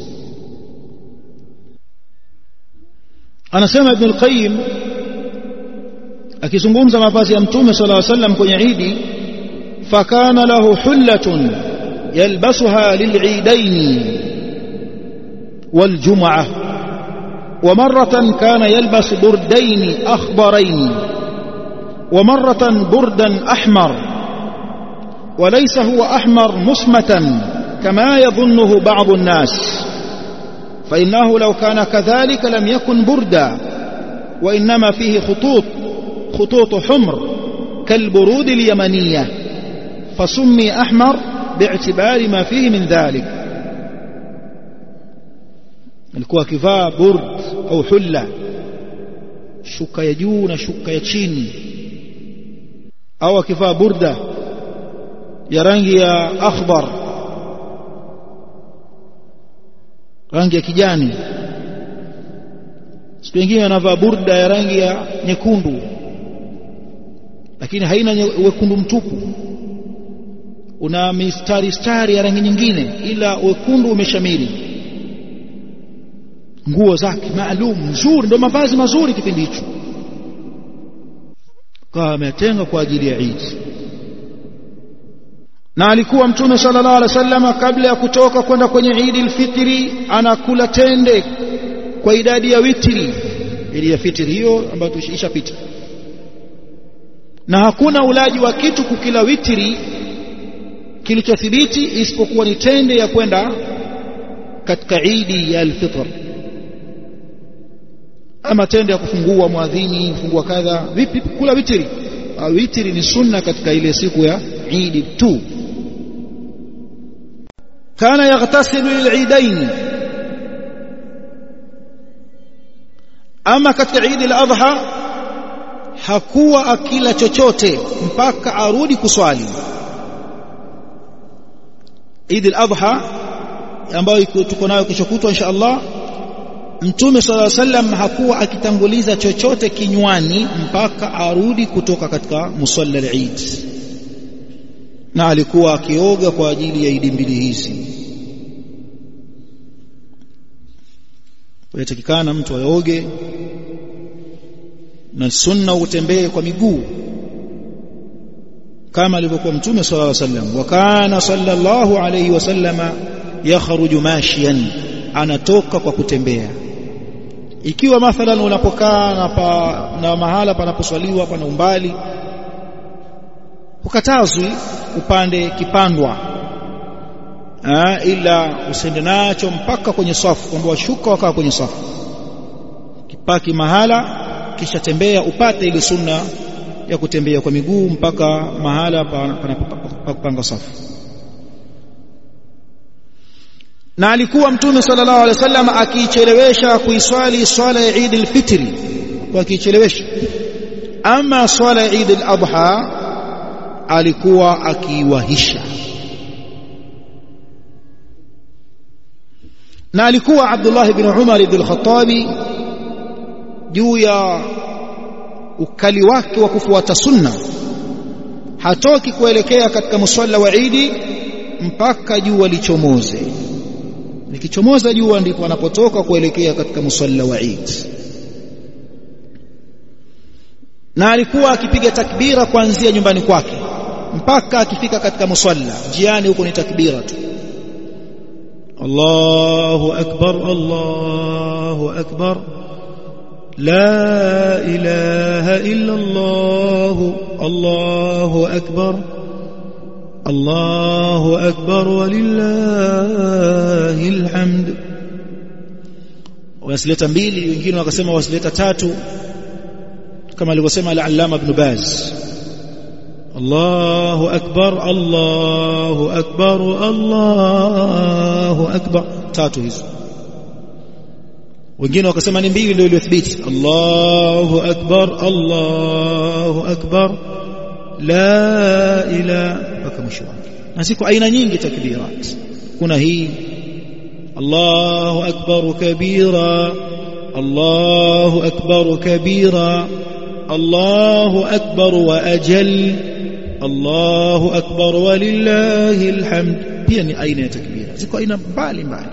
Anasema Ibn al-Qayyim akizungumza mavazi ya Mtume sallallahu alaihi wasallam kwenye Eid, fakana lahu hullatun yalbasuha lil'iidain waljum'ah, wa marratan kana yalbas burdayn akhbarayn wa marratan burdan ahmar, وليس هو أحمر مصمتا كما يظنه بعض الناس، فإنه لو كان كذلك لم يكن بردا، وإنما فيه خطوط حمر كالبرود اليمنية، فسمي أحمر باعتبار ما فيه من ذلك. alikuwa kivaa burd au hulla, shuka ya juu na shuka ya chini, au akivaa burda ya rangi ya akhbar, rangi ya kijani. Siku nyingine anavaa burda ya rangi ya nyekundu, lakini haina wekundu mtupu, una mistari ya rangi nyingine, ila wekundu umeshamiri. Nguo zake maalum nzuri, ndio mavazi mazuri kipindi hicho, kwa ametenga kwa ajili ya Eid. Na alikuwa Mtume sallallahu alaihi wasallam kabla ya kutoka kwenda kwenye Eid al-Fitri anakula tende kwa idadi ya witri, ili ya fitri hiyo ambayo tuishapita. Na hakuna ulaji wa kitu kukila witri kilichothibiti isipokuwa ni tende ya kwenda katika Eid ya al-Fitr. Ama tende ya kufungua muadhini, kufungua kadha, vipi kula witri? Witri ni sunna katika ile siku ya Eid tu. Kana yaghtasilu lil'iidain, ama katika Eid al-Adha hakuwa akila chochote mpaka arudi kuswali. Eid al-Adha ambayo tuko nayo kesho kutwa insha Allah, Mtume sallallahu alaihi wasallam hakuwa akitanguliza chochote kinywani mpaka arudi kutoka katika musalla al-Eid, na alikuwa akioga kwa ajili ya Eid mbili hizi. Yatakikana mtu aoge, na sunna utembee kwa miguu kama alivyokuwa Mtume sallallahu alaihi wasallam. Wa kana sallallahu alaihi wasallam yakhruju mashiyan, anatoka kwa kutembea. Ikiwa mathalan unapokaa na mahala panaposwaliwa pana umbali, ukatazwi upande kipandwa, ila usende nacho mpaka kwenye safu, kwamba washuka wakaa kwenye safu, kipaki mahala kisha tembea upate ile sunna ya kutembea kwa miguu mpaka mahala panapanga safu. Na alikuwa Mtume sallallahu alaihi wasallam akiichelewesha kuiswali swala ya Eid al-Fitri, kwa akiichelewesha. Ama swala ya Eid al-Adha alikuwa akiwahisha. Na alikuwa Abdullah ibn Umar ibn al-Khattab juu ya ukali wake wa kufuata sunna, hatoki kuelekea katika musalla wa Eid mpaka jua lichomoze. Likichomoza jua ndipo anapotoka kuelekea katika musalla wa Eid. Na alikuwa akipiga takbira kuanzia nyumbani kwake mpaka akifika katika musalla. Njiani huko ni takbira tu, Allahu akbar, Allahu akbar, la ilaha illa Allah, Allahu akbar, Allahu akbar walillahil hamd. Wasileta mbili, wengine wakasema wasileta tatu, kama alivyosema al-Allama Ibn Baz, Allahu akbar Allahu akbar Allahu akbar, tatu hizo. Wengine wakasema ni mbili ndio iliyothibiti, Allahu akbar Allahu akbar la ilaha mpaka mwisho. Na ziko aina nyingi takbirat. Kuna hii Allahu akbar kabira, Allahu akbar kabira, Allahu akbar wa ajal, Allahu akbar walillahi alhamd. Pia ni aina ya takbira. Ziko aina mbalimbali.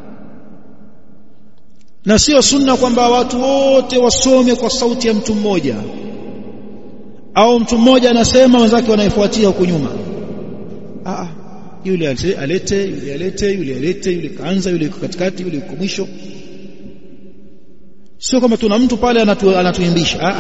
Na sio sunna kwamba watu wote wasome kwa sauti ya mtu mmoja, au mtu mmoja anasema wenzake wanaifuatia huko nyuma. Yule alete, yule alete, yule alete, yule kaanza, yule yuko katikati, yule yuko mwisho. Sio kama tuna mtu pale anatuimbisha.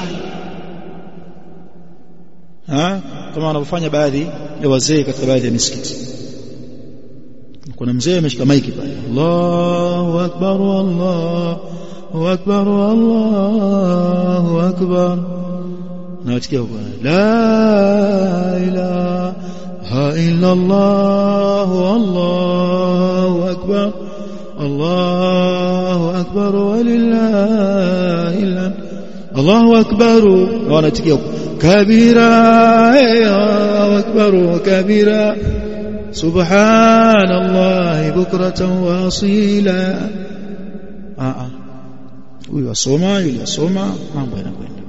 Kama wanavyofanya baadhi ya wazee katika baadhi ya misikiti. Kuna mzee ameshika maiki pale, Allahu akbar Allahu akbar Allahu akbar, na watikia huko la ilaha illa Allah Allahu akbar Allahu akbar walillahi alhamd, Allahu akbar, wanatikia huko kabira, Allahu akbar kabira, subhanallahi bukratan wa asila. Huyu asoma, yule asoma, mambo yanakwenda.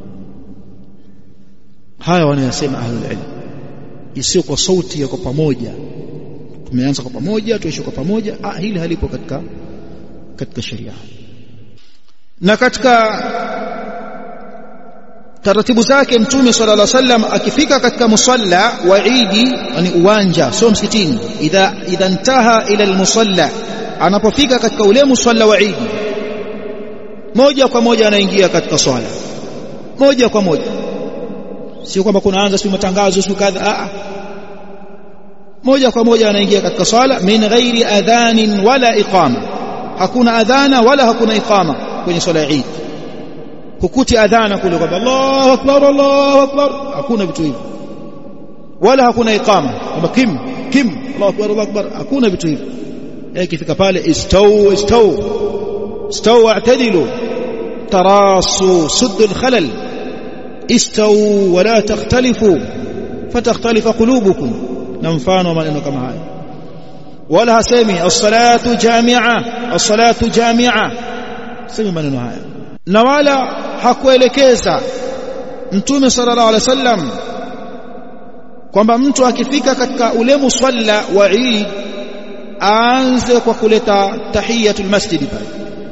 Haya wanayasema ahlul ilm, isio kwa sauti ya kwa pamoja, tumeanza kwa pamoja tuishe kwa pamoja. Hili halipo katika sharia. Na katika taratibu zake Mtume sallallahu alaihi wasallam akifika katika musalla wa Eid, yani uwanja, sio msikitini, idha intaha ila almusalla, anapofika katika ule musalla wa Eid, moja kwa moja anaingia katika swala moja kwa moja. Sio kwamba kunaanza sio matangazo sio kadha, moja kwa moja anaingia katika swala, min ghairi adhanin wala iqama. Hakuna adhana wala hakuna iqama kwenye swala ya Eid. Hukuti adhana kule kwamba Allahu akbar Allahu akbar, hakuna vitu hivyo. Wala hakuna iqama kwamba kim Allahu akbar Allahu akbar, hakuna vitu hivyo. Ikifika pale istaw wa'tadilu tarasu suddu al-khalal, istaw wala takhtalifu fatakhtalifa qulubukum, na mfano wa maneno kama haya. Wala hasemi as-salatu jami'a, sema maneno haya. Na wala hakuelekeza Mtume sallallahu alaihi wasallam kwamba mtu akifika katika ule musalla wa Eid aanze kwa kuleta tahiyatul masjid pale.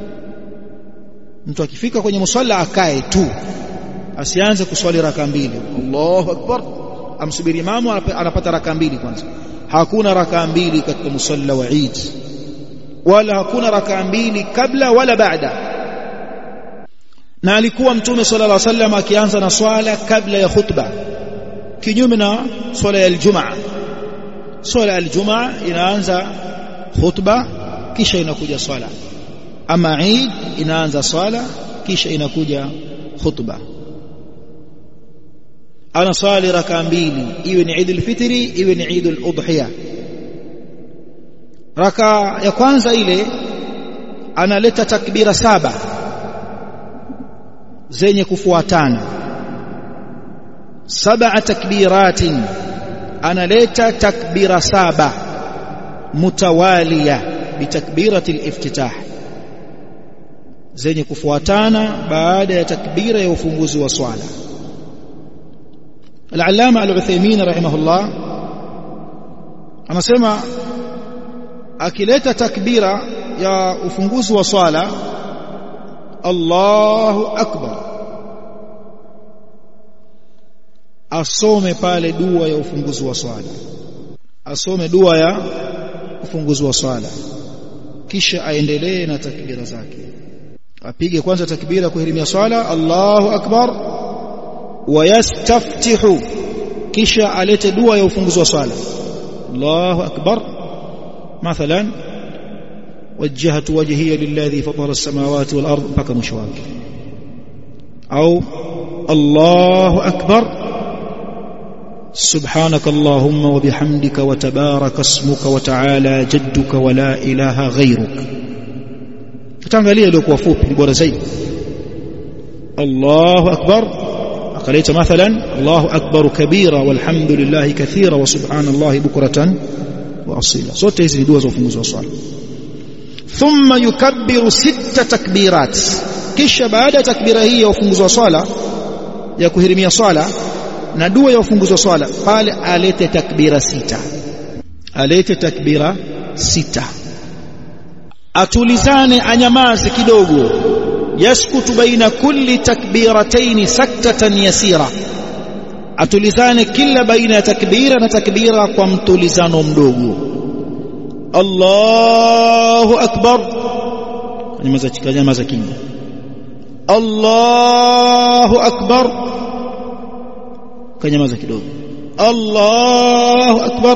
Mtu akifika kwenye musalla akae tu, asianze kuswali raka mbili, Allahu akbar, amsubiri imamu anapata raka mbili kwanza. Hakuna raka mbili katika musalla wa Eid, wala hakuna raka mbili kabla wala baada. Na alikuwa Mtume sallallahu alaihi wasallam akianza na swala kabla ya khutba, kinyume na swala ya Ijumaa. Swala ya Ijumaa inaanza khutba kisha inakuja swala, ama Eid inaanza swala kisha inakuja khutba. Ana swali raka mbili, iwe ni Eid al-Fitri iwe ni Eid al-Udhiya. Raka ya kwanza ile analeta takbira 7 zenye kufuatana, 7 takbiratin, analeta takbira 7 mutawaliya bitakbirati al-iftitah, zenye kufuatana baada ya takbira ya ufunguzi wa swala. Al-Allama Al-Uthaymeen rahimahullah anasema akileta takbira ya ufunguzi wa swala, Allahu akbar, asome pale dua ya ufunguzi wa swala, asome dua ya ufunguzi wa swala, kisha aendelee na takbira zake. Apige kwanza takbira kuhirimia swala, Allahu akbar, wa yastaftihu, kisha alete dua ya ufunguzi wa swala, Allahu akbar, mathalan وجهت وجهي للذي فطر السماوات والأرض mpaka mwisho wake, au Allahu akbar, subhanaka Allahumma wa bihamdika wa tabaraka ismuka wa ta'ala jadduka wa la ilaha ghayruk. Tutaangalia ile kwa fupi ni bora zaidi. Allahu akbar, akaleta mathalan Allahu akbar kabira walhamdulillahi kathira wa subhanallahi bukratan wa asila. Zote hizi ni dua za ufunguzi wa swala. Thumma yukabbiru 6 takbirat, kisha baada ya takbira hii ya ufunguzi wa swala ya kuhirimia swala na dua ya ufunguzi wa swala pale alete takbira 6, alete takbira 6, atulizane, anyamaze kidogo. Yaskutu baina kulli takbiratayn saktatan yasira, atulizane kila baina ya takbira na takbira kwa mtulizano mdogo. Allahu akbar, nyamaza kimya. Allahu akbar, kanyamaza kidogo. Allahu akbar,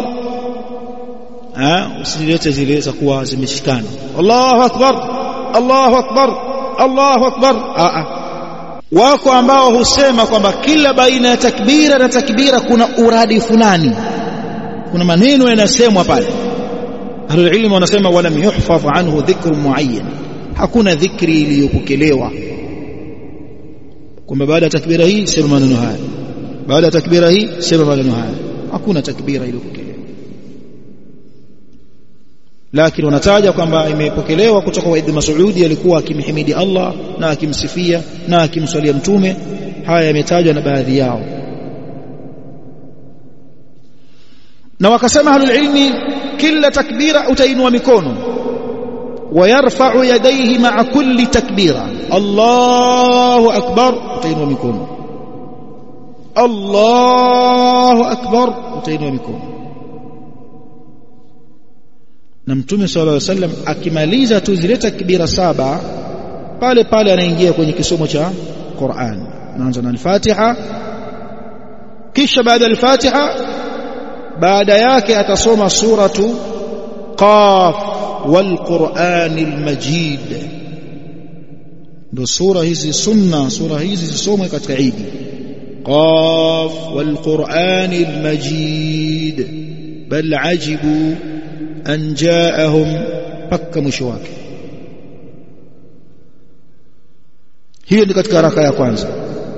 usilete zile za kuwa zimeshikana. Allahu akbar, Allahu akbar, Allahu akbar. Wako ambao husema kwamba kila baina ya takbira na takbira kuna uradi fulani, kuna maneno yanasemwa pale. Ahlul ilm wanasema walam yuhfaz anhu dhikru muayyan, hakuna dhikri iliyopokelewa kwamba baada ya takbira hii sema maneno haya, baada ya takbira hii sema maneno haya. Hakuna takbira iliyopokelewa, lakini wanataja kwamba imepokelewa kutoka kwa Ibn Mas'ud, alikuwa akimhimidi Allah na akimsifia na akimswalia mtume. Haya yametajwa na baadhi yao, na wakasema ahlul ilmi kila takbira utainua mikono, wayarfa'u yadayhi ma'a kulli takbira. Allahu akbar, utainua mikono. Allahu akbar, utainua mikono. Na mtume sallallahu alaihi wasallam akimaliza tu zile takbira 7 pale pale anaingia kwenye kisomo cha Qur'an. Anaanza na al-Fatiha, kisha baada al-Fatiha baada yake atasoma suratu Qaf wal Qur'anil Majid. Ndio sura hizi sunna, sura hizi zisomwe katika Eid. Qaf wal Qur'anil Majid bal ajibu an jaahum, paka mwisho wake. Hiyo ni katika raka ya kwanza.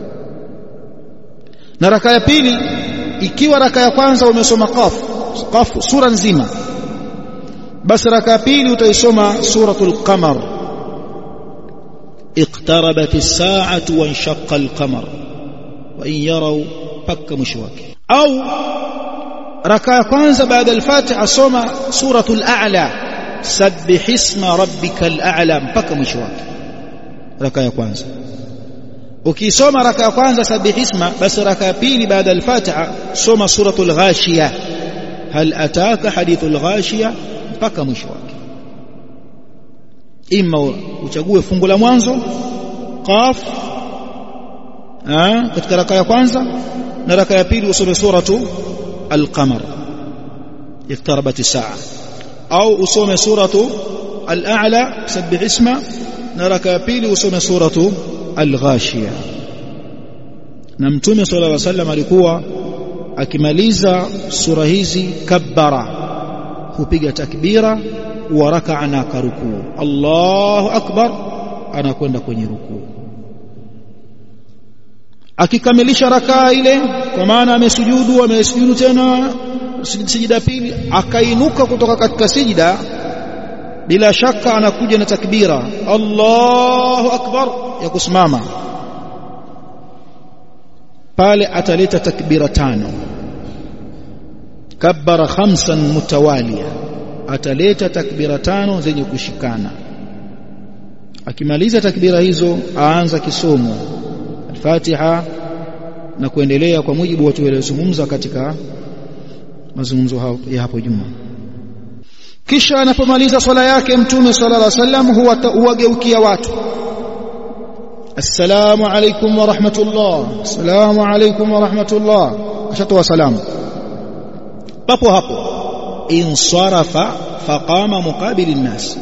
Na raka ya pili, ikiwa raka ya kwanza umesoma Qaf sura nzima, basi raka ya pili utaisoma suratul Qamar, iqtarabatis sa'atu wa inshaqqa al-qamar wa in yaraw, paka mwisho wake. Au raka ya kwanza baada al-Fatiha soma suratul A'la, sabbih isma rabbikal a'la, mpaka mwisho wake. Raka ya kwanza ukisoma raka ya kwanza sabbih isma, basi raka ya pili baada al-Fatiha soma suratul Ghashiyah, hal ataka hadithul Ghashiyah, mpaka mwisho wake. Ima uchague fungu la mwanzo Qaf katika raka ya kwanza, na raka ya pili usome suratu al-Qamar iqtarabat as-sa'a, au usome suratu al-A'la sabbih isma, na raka ya pili usome suratu al-Ghashiyah. Na mtume sallallahu alaihi wasallam alikuwa akimaliza sura hizi kabbara, hupiga takbira wa raka'a na karukuu. Allahu akbar, anakwenda kwenye rukuu. Akikamilisha rakaa ile, kwa maana amesujudu tena sijida pili, akainuka kutoka katika sijida, bila shaka anakuja na takbira Allahu akbar ya kusimama. Pale ataleta takbira 5, kabbara 5 mutawaliya, ataleta takbira 5 zenye kushikana. Akimaliza takbira hizo aanza kisomo al-Fatiha na kuendelea kwa mujibu wa tuliyozungumza katika mazungumzo ya hapo juma. Kisha anapomaliza swala yake mtume sallallahu alaihi wasallam huwageukia watu, assalamu alaykum wa rahmatullah, assalamu alaykum wa rahmatullah, ashatoa salamu. Papo hapo insarafa faqama muqabili an-nas,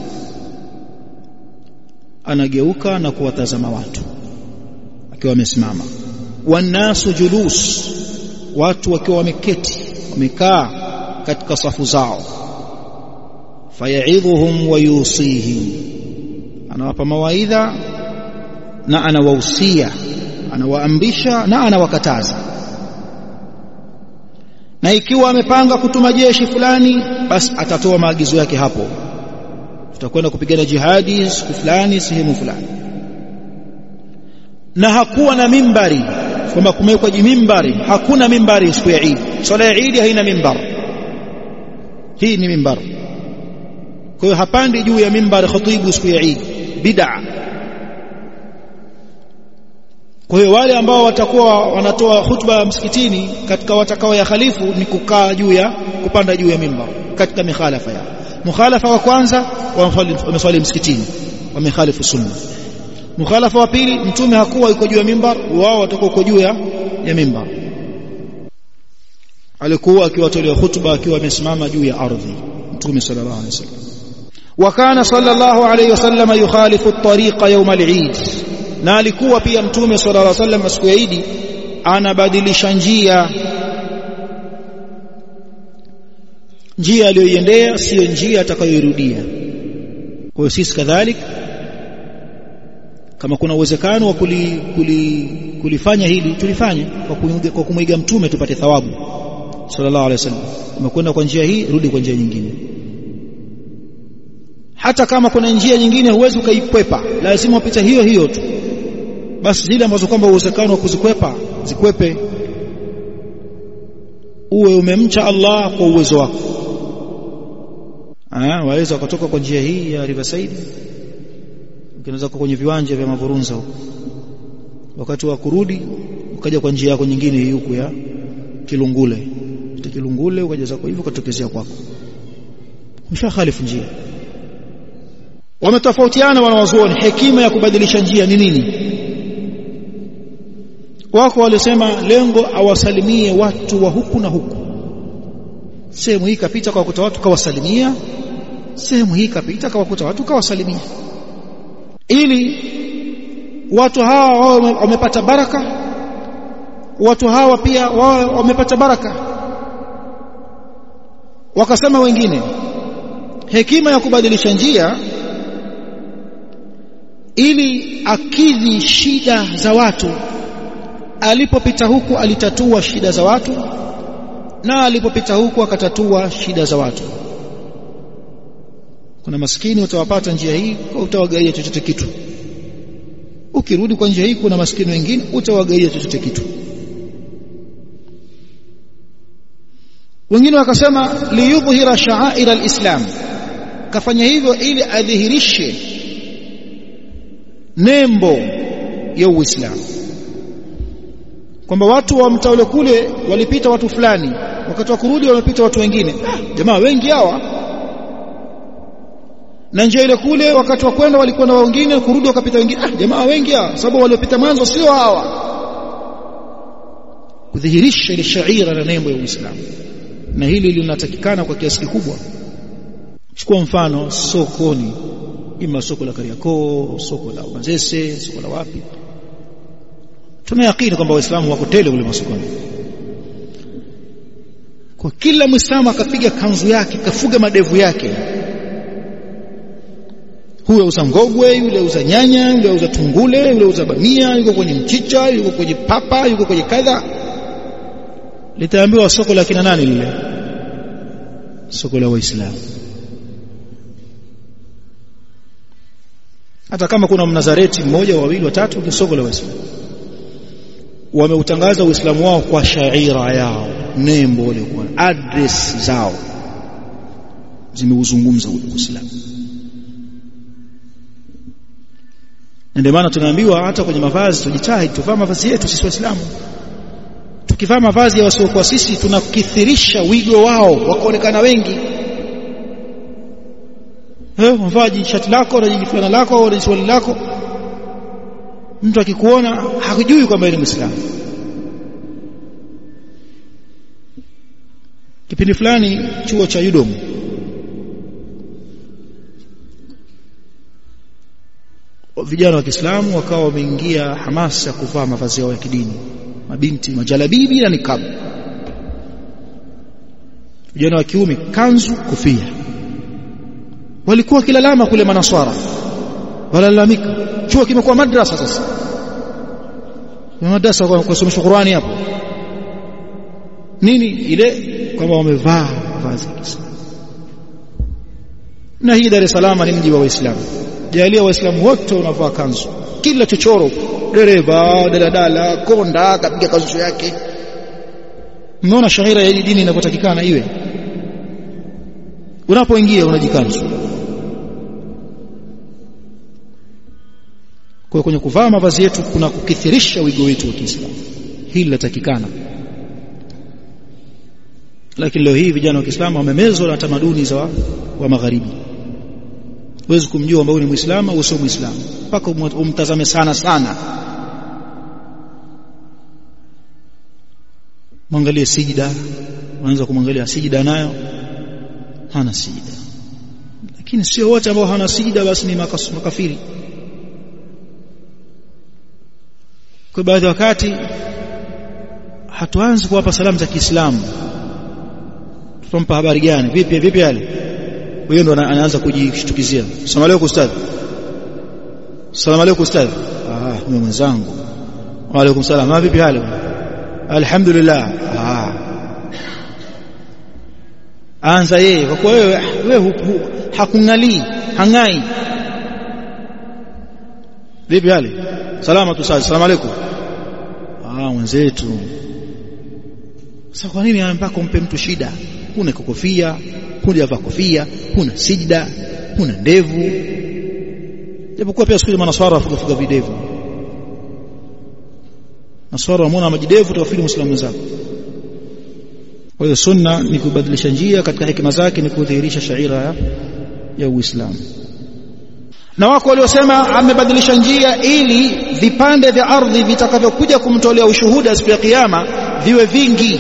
anageuka na kuwatazama watu akiwa amesimama. wanasu julus, watu wakiwa wameketi wamekaa katika safu zao. Fayaidhuhum wa yusihim, anawapa mawaidha na anawahusia, anawaamrisha na anawakataza. Na ikiwa amepanga kutuma jeshi fulani, basi atatoa maagizo yake hapo, tutakwenda kupigana jihadi siku fulani sehemu fulani. Na hakuwa na mimbari, kwamba kumewekwa mimbari. Hakuna mimbari siku ya Eid. Swala ya Eid haina mimbar, hii ni mimbar. Kwa hiyo hapandi juu ya mimbar khatibu siku ya Eid, bid'a. Kwa hiyo wale ambao watakuwa wanatoa hutuba msikitini katika watakao ya khalifu ni kukaa juu ya kupanda juu ya mimbar katika mikhalafa yao. Mukhalafa wa kwanza wameswali msikitini, wamekhalifu sunna. Mukhalafa wa pili, mtume hakuwa yuko juu ya mimbar, wao watakuwa uko juu ya mimbar. Alikuwa akiwatolea hutuba akiwa amesimama juu ya ardhi mtume sallallahu alaihi wasallam. Wa kana sallallahu alaihi wasallam yukhalifu at-tariqa yawm al-Eid, na alikuwa pia mtume sallallahu alaihi wasallam siku ya Eid anabadilisha njia aliyoiendea, sio njia atakayoirudia. Kwa hiyo sisi kadhalika, kama kuna uwezekano wa kulifanya hili tulifanye kwa kumwiga mtume tupate thawabu sallallahu alaihi wasallam. Umekwenda kwa njia hii, rudi kwa njia nyingine. Hata kama kuna njia nyingine huwezi ukaikwepa, lazima upite hiyo hiyo tu. Basi zile ambazo kwamba uwezekano wa kuzikwepa zikwepe, uwe umemcha Allah kwa uwezo wako. Waweza kutoka kwa njia hii ya Riverside, ukianza kwenye viwanja vya Mavurunza huko, wakati wa kurudi ukaja kwa njia yako nyingine hii huko ya Kilungule, Kilungule ukaja zako hivyo ukatokezea kwako, umeshakhalifu njia. Wametofautiana wanawazuoni hekima ya kubadilisha njia ni nini. Wako walisema lengo awasalimie watu wa huku na huku, sehemu hii kapita kwa kuta watu kawasalimia, sehemu hii kapita kwa kuta watu kawasalimia, ili watu hawa wamepata baraka, watu hawa pia wamepata baraka. Wakasema wengine hekima ya kubadilisha njia ili akidhi shida za watu. Alipopita huku alitatua shida za watu, na alipopita huku akatatua shida za watu. Kuna maskini utawapata njia hii, utawagaia chochote kitu. Ukirudi kwa njia hii kuna maskini wengine utawagaia chochote kitu. Wengine wakasema liyudhhira sha'air al-islam, kafanya hivyo ili adhihirishe nembo ya Uislamu, kwamba watu wa mtaa ule kule walipita watu fulani, wakati wa kurudi wamepita watu wengine. Jamaa wengi hawa. Na njia ile kule wakati wa kwenda walikuwa na wengine, kurudi wakapita wengine. Jamaa wengi hawa, sababu waliopita mwanzo sio hawa. Kudhihirisha ile shaira na nembo ya Uislamu, na hili linatakikana kwa kiasi kikubwa. Chukua mfano sokoni, ima soko la Kariakoo, soko la Manzese, soko la wapi. Tunayakini kwamba Waislamu wako tele ule masokoni. Kwa kila Muislamu akapiga kanzu yake, kafuga madevu yake. Huyo uza ngogwe, yule uza nyanya, yule uza tungule, yule uza bamia, yuko kwenye mchicha, yuko kwenye papa, yuko kwenye kadha. Litaambiwa soko la kina nani lile? Soko la Waislamu. Hata kama kuna mnazareti mmoja, wawili, watatu, ni soko la Waislamu. Wameutangaza Uislamu wao kwa shaira yao, nembo ile, kwa address zao zimeuzungumza Uislamu. Ndio maana tunaambiwa hata kwenye mavazi tujitahidi tuvaa mavazi yetu sisi Waislamu. Tukivaa mavazi ya wasiokuwa sisi tunakithirisha wigo wao, wakaonekana wengi. Mvaji shati lako na jifulana lako na swali lako, mtu akikuona hakujui kwamba ni Muislamu. Kipindi fulani chuo cha UDOM, vijana wa Kiislamu wakawa wameingia hamasa kuvaa mavazi yao ya kidini. mabinti majalabibi na nikabu, vijana wa kiume kanzu kofia. Walikuwa kilalama kule manaswara, walalamika chuo kimekuwa madrasa. Sasa madrasa kwa kusomesha Qur'ani hapo nini ile, kwamba wamevaa vazi kisa. Na hii Dar es Salaam ni mji wa Waislamu, jalia Waislamu wote wanavaa kanzu, kila chochoro, dereva daladala konda kapiga kanzu yake. Unaona shaira ya dini inapotakikana iwe, unapoingia unajikanzu. Kwa kwenye kuvaa mavazi yetu kuna kukithirisha wigo wetu wa Kiislamu, hili linatakikana. Lakini leo hii vijana wa Kiislamu wamemezwa na tamaduni za wa magharibi. Huwezi kumjua ambao ni Muislamu au sio Muislamu mpaka umtazame sana. Mwangalie sijida, unaanza kumwangalia sijida, nayo hana sijida. Lakini sio wote ambao hana sijida basi ni makafiri. Kwa baadhi wakati hatuanzi kuwapa salamu za Kiislamu, tutampa habari gani, vipi yale, huyo ndo anaanza kujishtukizia. Asalamu alaykum ustadh. Asalamu alaykum ustadh. Mimi mwenzangu. Wa alaykum salaam. Vipi hali? Alhamdulillah. Anza yeye kwa wewe hakungali hangai. Vipi hali? Salama tu sana. Asalamu alaykum. Mwenzetu. Sasa kwa nini mpaka umpe mtu shida? Huna kofia, hujavaa kofia, huna sijda, huna ndevu. Japokuwa pia siku manaswara fuga videvu. Naswara muona majidevu tawafili Muislamu wenzako. Kwa hiyo sunna ni kubadilisha njia, katika hekima zake ni kudhihirisha shaira ya Uislamu. Na wako waliosema amebadilisha njia ili vipande vya ardhi vitakavyokuja kumtolea ushuhuda siku ya kiyama viwe vingi.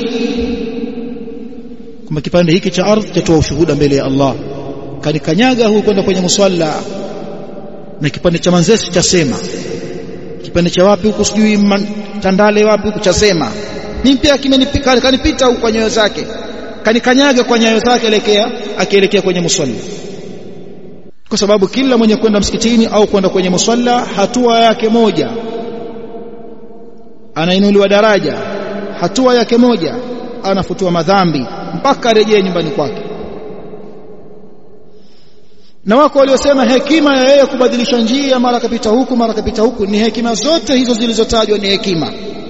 Kama kipande hiki cha ardhi kitatoa ushuhuda mbele ya Allah, kanikanyaga huyu kwenda kwenye musalla, na kipande cha Manzesi chasema, kipande cha wapi huko sijui Tandale wapi huko chasema, mimi pia kimenipika kanipita huko kwa nyayo zake, kanikanyaga kwa nyayo zake akielekea kwenye musalla. Kwa sababu kila mwenye kwenda msikitini au kwenda kwenye musalla, hatua yake moja anainuliwa daraja, hatua yake moja anafutiwa madhambi mpaka rejea nyumbani kwake. Na wako waliosema hekima ya yeye kubadilisha njia, mara kapita huku ni hekima zote hizo zilizotajwa ni hekima.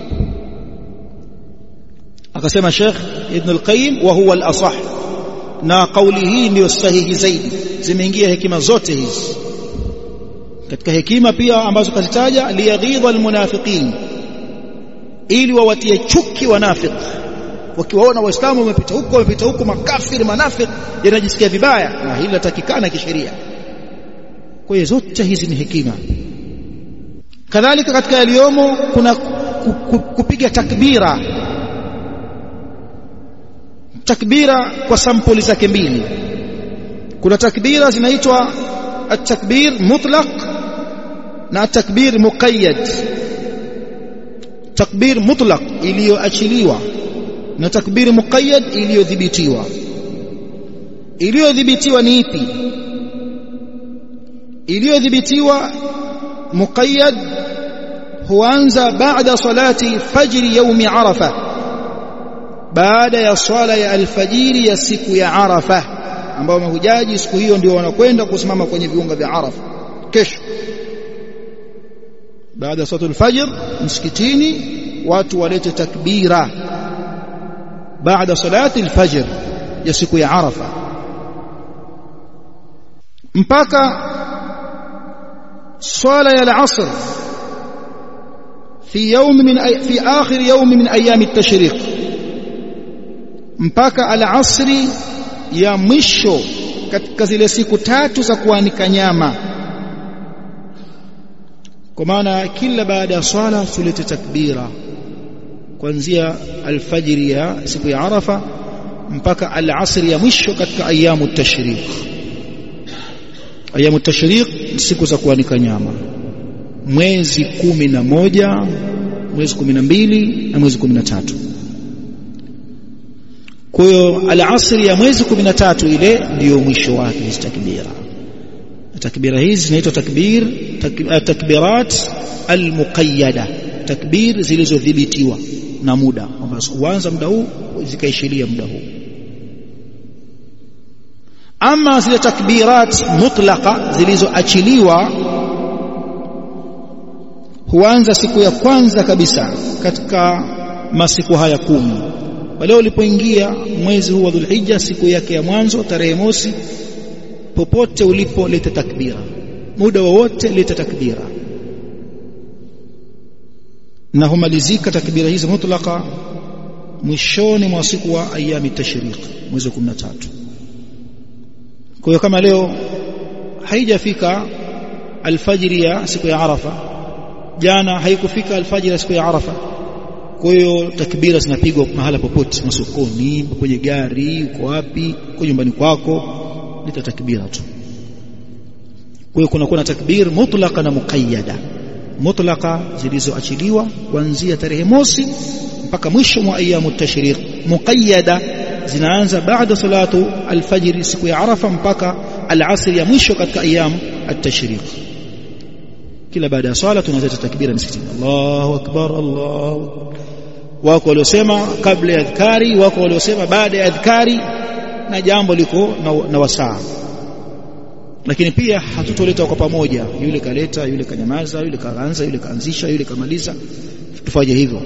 Akasema Sheikh Ibn al-Qayyim, wa huwa al-asah, na kauli hii ndio sahihi zaidi. Zimeingia hekima zote hizi. Katika hekima pia ambazo kazitaja, liyaghidha almunafiqin, ili wawatie chuki wanafiki. Wakiwaona Waislamu wamepita huko makafiri manafiki, yanajisikia vibaya, na hili latakikana kisheria. Kwa hiyo zote hizi ni hekima. Kadhalika katika yaliyomo kuna kupiga takbira kwa sampuli zake mbili. Kuna takbira zinaitwa at-takbir mutlaq na at-takbir muqayyad. Takbir mutlaq iliyoachiliwa na takbir muqayyad iliyodhibitiwa. Iliyodhibitiwa ni ipi? Iliyodhibitiwa muqayyad huanza baada salati fajri yaumi Arafa, baada ya swala ya alfajiri ya siku ya Arafa, ambao mahujaji siku hiyo ndio wanakwenda kusimama kwenye viunga vya Arafa. Kesho baada ya salatul fajr msikitini watu walete takbira baada salati alfajr ya siku ya Arafa mpaka swala ya al-asr في آخر يوم من أيام التشريق, mpaka al-asri ya mwisho katika zile siku tatu za kuanika nyama. Kwa maana kila baada ya swala tulete takbira kuanzia alfajiri ya siku ya Arafa mpaka al-asri ya mwisho katika ayamu tashriq. Ayamu tashriq siku za kuanika nyama, mwezi 11 mwezi 12 na mwezi 13. Kwa hiyo al-asri ya mwezi 13 ile ndiyo mwisho wake hizi takbira. Takbira hizi zinaitwa takbirat al-muqayyada, takbir zilizodhibitiwa na muda, kwamba huanza muda huu zikaishiria muda huu. Ama zile takbirat mutlaqa zilizoachiliwa huanza siku ya kwanza kabisa katika masiku haya 10. Wale ulipoingia mwezi huu wa Dhulhijja, siku yake ya mwanzo tarehe mosi, popote ulipo leta takbira, muda wowote leta takbira, na humalizika takbira hizi mutlaqa mwishoni mwa siku wa ayami tashriq, mwezi 13. Kwa hiyo kama leo haijafika alfajiri ya siku ya Arafa, jana haikufika alfajiri ya siku ya Arafa, kwa hiyo takbira zinapigwa mahala popote, masokoni, kwenye gari, uko wapi, kwa nyumbani kwako, leta takbira tu. Kwa hiyo kuna takbir mutlaqa na muqayyada. Mutlaqa zilizoachiliwa kuanzia tarehe mosi mpaka mwisho mwa ayamu tashriq. Muqayyada zinaanza baada salatu alfajiri siku ya Arafa mpaka al-asr ya mwisho katika ayamu at-tashriq. Kila baada ya swala tunaleta takbira msikitini, Allahu akbar, Allahu akbar. Wako waliosema kabla ya adhkari, wako waliosema baada ya adhkari, na jambo liko na wasaa. Lakini pia hatutoleta kwa pamoja, yule kaleta, yule kanyamaza, yule kaanza, yule kaanzisha, yule kamaliza. Tufanye hivyo.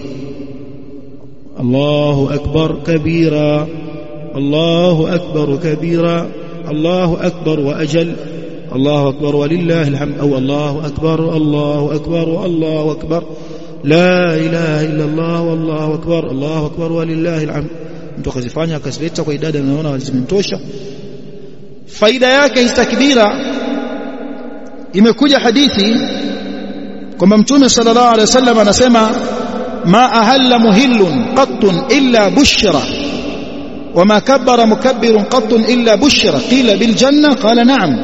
Allahu akbar kabira, Allahu akbar kabira, Allahu akbar wa ajal, Allahu akbar walillahi alhamd, au Allahu akbar, Allahu akbar, Allahu akbar, la ilaha illa Allah, wallahu akbar, Allahu akbar walillahi alhamd. Mtu akazifanya akazileta kwa idadi anaona zimemtosha. Faida yake hizi takbira, imekuja hadithi kwamba Mtume sallallahu alaihi wasallam anasema, ma ahalla muhillun qattun illa bushra wa ma kabbara mukabbirun qattun illa bushra, qila bil janna, qala na'am.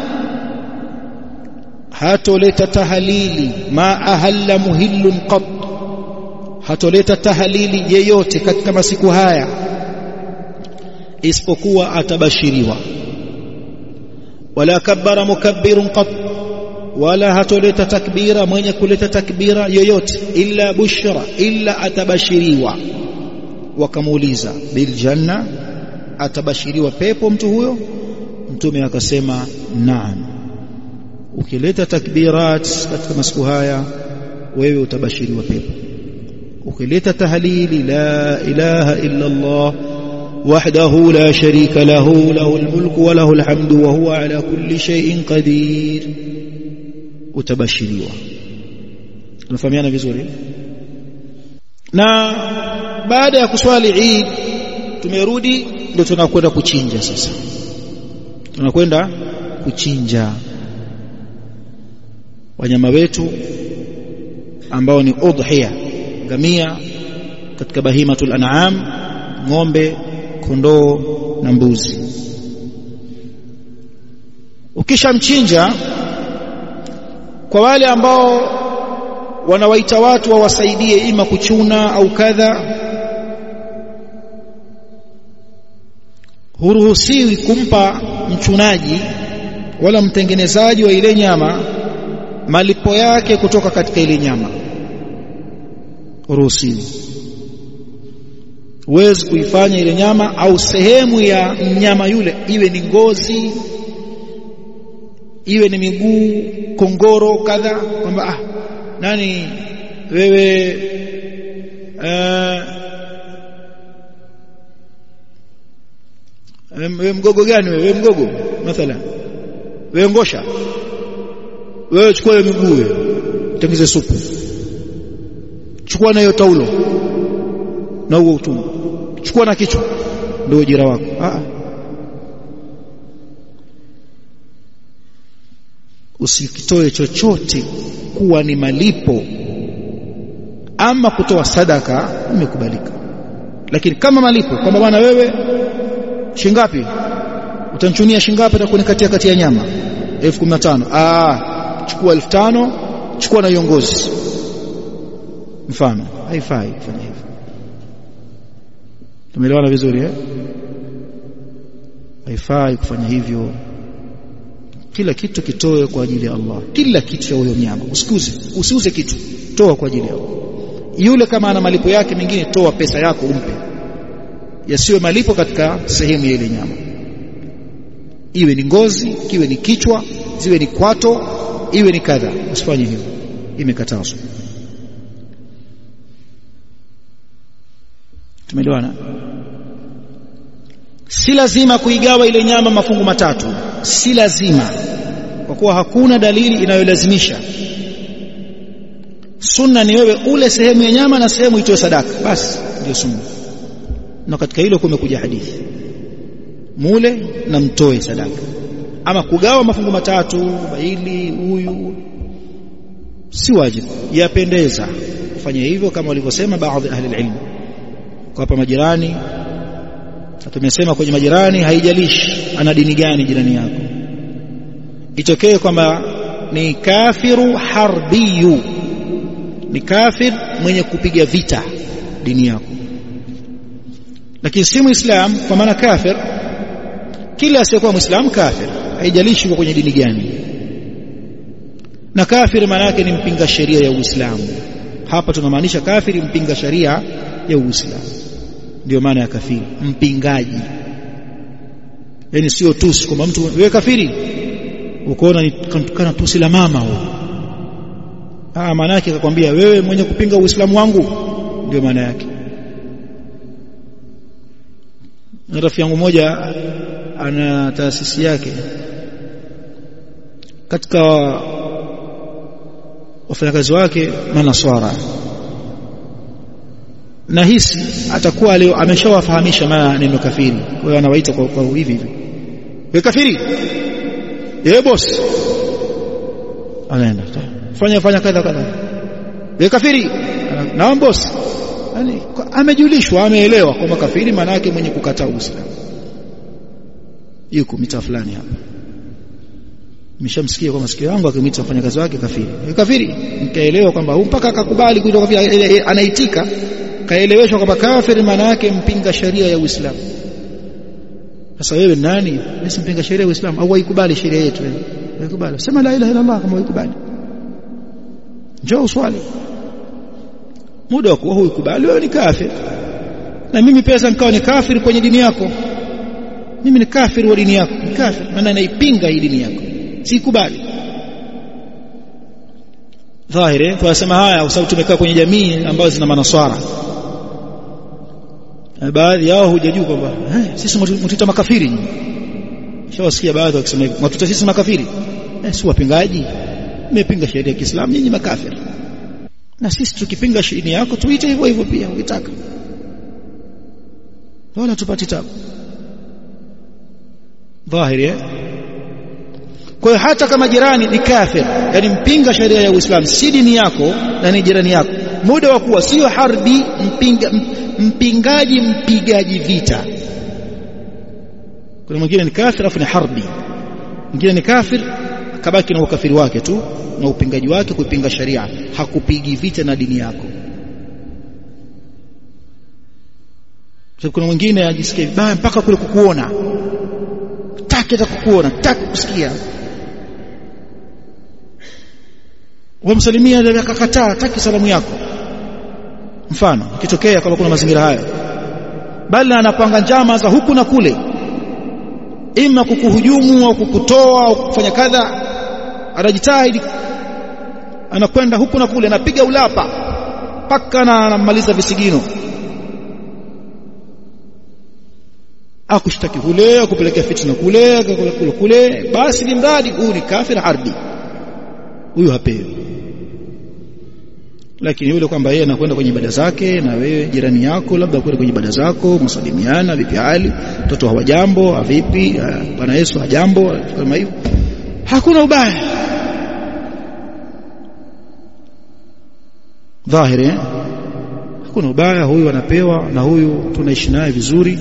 Hatoleta tahlili, ma ahalla muhillun qatt, hatoleta tahlili yeyote katika masiku haya isipokuwa atabashiriwa. Wala kabbara mukabbirun qat, wala hatoleta takbira mwenye kuleta takbira yoyote illa bushra, illa atabashiriwa. Wakamuuliza bil janna, atabashiriwa pepo mtu huyo? Mtume akasema naam. Ukileta takbirat katika masiku haya wewe utabashiriwa pepo. Ukileta tahlili la ilaha illa Allah وحده لا شريك له له الملك وله الحمد وهو على كل شيء قدير, utabashiriwa. Tunafahamiana vizuri? Na baada ya kuswali Eid tumerudi, ndio tunakwenda kuchinja sasa. Tunakwenda kuchinja wanyama wetu ambao ni udhiya, ngamia katika bahimatul an'am, ng'ombe, kondoo na mbuzi. Ukishamchinja, kwa wale ambao wanawaita watu wawasaidie ima kuchuna au kadha, huruhusiwi kumpa mchunaji wala mtengenezaji wa ile nyama malipo yake kutoka katika ile nyama. Huruhusiwi. Huwezi kuifanya ile nyama au sehemu ya mnyama yule, iwe ni ngozi, iwe ni miguu, kongoro kadha, kwamba nani wewe wewe mgogo gani wewe mgogo mathalan, wewe ngosha, wewe chukua hiyo miguu wewe tengeze supu, chukua na hiyo taulo na huo utumbo, chukua na kichwa, ndio ujira wako. Usikitoe chochote kuwa ni malipo, ama kutoa sadaka imekubalika. Lakini kama malipo kwamba bwana wewe shingapi utanchunia, shingapi atakunikatia kati ya nyama 15,000, chukua 5,000, chukua na iongozi mfano. haifai kufanya hivyo. Tumeelewana vizuri haifai kufanya hivyo. Kila kitu kitoe kwa ajili ya Allah, kila kitu cha huyo mnyama. Usiuze kitu, toa kwa ajili ya Allah. Yule kama ana malipo yake mengine, toa pesa yako umpe, yasiwe malipo katika sehemu ya ile nyama. Iwe ni ngozi, kiwe ni kichwa, ziwe ni kwato, iwe ni kadha, usifanye hivyo, imekatazwa. Tumeelewana? Si lazima kuigawa ile nyama mafungu matatu, si lazima, kwa kuwa hakuna dalili inayolazimisha. Sunna ni wewe ule sehemu ya nyama na sehemu itoe sadaka, basi ndio sunna. Na katika hilo kumekuja hadithi, mule na mtoe sadaka. Ama kugawa mafungu matatu, baili huyu, si wajibu, yapendeza kufanya hivyo kama walivyosema baadhi ahli ilmu. Kwa hapa majirani, tumesema kwenye majirani haijalishi ana dini gani jirani yako. Itokee kwamba ni kafiru harbiyu, ni kafir mwenye kupiga vita dini yako, lakini si Muislam, kwa maana kafir. Kila asiyekuwa Muislam kafir, haijalishi kwa kwenye dini gani. Na kafir maana yake ni mpinga sheria ya Uislamu. Hapa tunamaanisha kafiri mpinga sheria ya Uislamu, ndio maana ya kafiri, mpingaji. Yaani sio tusi kwamba mtu wewe kafiri ukoona ni kana tusi la mama huyo. Maana yake akakwambia wewe mwenye kupinga Uislamu wangu, ndio maana yake. Rafiki yangu mmoja ana taasisi yake, katika wafanyakazi wake manaswara, na hisi atakuwa leo ameshawafahamisha maana neno kafiri. Kwa hiyo anawaita kwa hivi, wewe kafiri, boss, anaenda fanya kadha, wewe kafiri, na boss. Yani amejulishwa, ameelewa kwamba kafiri maana yake mwenye kukataa Uislamu. Yuko mita fulani hapa, nimeshamsikia kwa masikio yangu akimwita mfanyakazi wake kafiri, kafiri. Nikaelewa kwamba mpaka akakubali kuitwa kafiri, anaitika, kaeleweshwa kwamba kafiri maana yake mpinga sheria ya Uislamu. Sasa wewe nani? Mimi mpinga sheria ya Uislamu au waikubali sheria yetu? Waikubali, sema la ilaha illa Allah kama waikubali. Njoo uswali, muda wa kuwa huikubali wewe ni kafir. Na mimi pesa nikawa ni kafiri kwenye dini yako, mimi ni kafiri wa dini yako, ni kafir maana naipinga hii dini yako, sikubali. Dhahiri tunasema haya kwa sababu tumekaa kwenye jamii ambazo zina manaswara. Baadhi yao hujajua kwamba sisi mtuita makafiri. Shawasikia baadhi wakisema hivyo, mtuita sisi makafiri. Si wapingaji, mmepinga sheria ya Kiislamu, nyinyi makafiri. Na sisi tukipinga sheria yako tuite hivyo hivyo pia ukitaka, wala tupati tabu. Dhahiri Kwa hiyo hata kama jirani ni kafir, yani mpinga sheria ya Uislamu, si dini yako na ni jirani yako, muda wa kuwa sio harbi, mpingaji, mpigaji vita. Kuna mwingine ni kafir afu ni harbi, mwingine ni kafir akabaki na ukafiri wake tu na upingaji wake kuipinga sharia, hakupigi vita na dini yako. Kuna mwingine ajisikia vibaya mpaka kule kukuona, taki hata kukuona, taki kusikia, wamsalimia ndio akakataa, taki salamu yako. Mfano ikitokea kama kuna mazingira hayo, bali anapanga njama za huku na kule, ima kukuhujumu au kukutoa au kufanya kadha, anajitahidi, anakwenda huku na kule, anapiga ulapa mpaka anamaliza visigino, akushtaki kule, akupelekea fitna kule, basi ni mradi huyu ni kafir harbi, huyu hapewi. Lakini yule kwamba yeye anakwenda kwenye ibada zake na wewe jirani yako labda kwenda kwenye ibada zako, msalimiana, vipi hali, mtoto hawajambo, vipi, Bwana Yesu hajambo, kama hivyo, hakuna ubaya. Dhahiri hakuna ubaya, huyu anapewa na huyu tunaishi naye vizuri.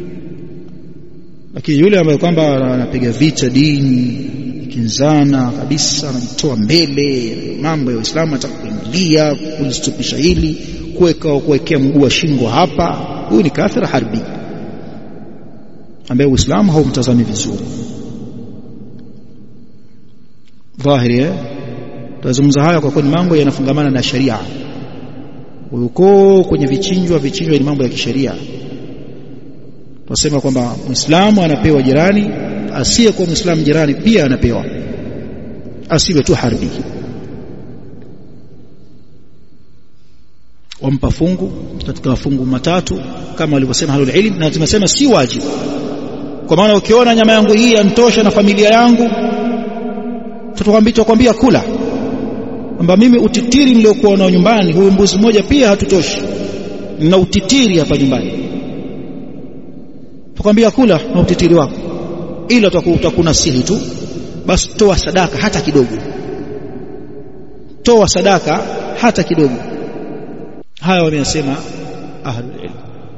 Lakini yule ambaye kwamba anapiga vita dini, kinzana kabisa, anajitoa mbele mambo ya Uislamu, anataka kuingilia, kulistupisha hili, kuwekea mguu wa shingo hapa, huyu ni kafir harbi ambaye Uislamu haumtazami vizuri. Dhahiri tazungumza haya kwa kwani mambo yanafungamana na sharia. Uko kwenye vichinjwa ni mambo ya kisheria. Tunasema kwamba Muislamu anapewa jirani, asiye kwa Muislamu jirani pia anapewa, asiwe tu harbi. Wampa fungu katika mafungu matatu kama walivyosema ahlul ilm, na tumesema si wajibu. Kwa maana ukiona nyama yangu hii yanitosha na familia yangu, tutakwambia kula, kwamba mimi utitiri niliokuwa nao nyumbani, huyu mbuzi mmoja pia hatutoshi, na utitiri hapa nyumbani, tukwambia kula na utitiri wako, ila utakunasihi tu, basi toa sadaka hata kidogo, toa sadaka hata kidogo. Haya wamesema ahlul ilm.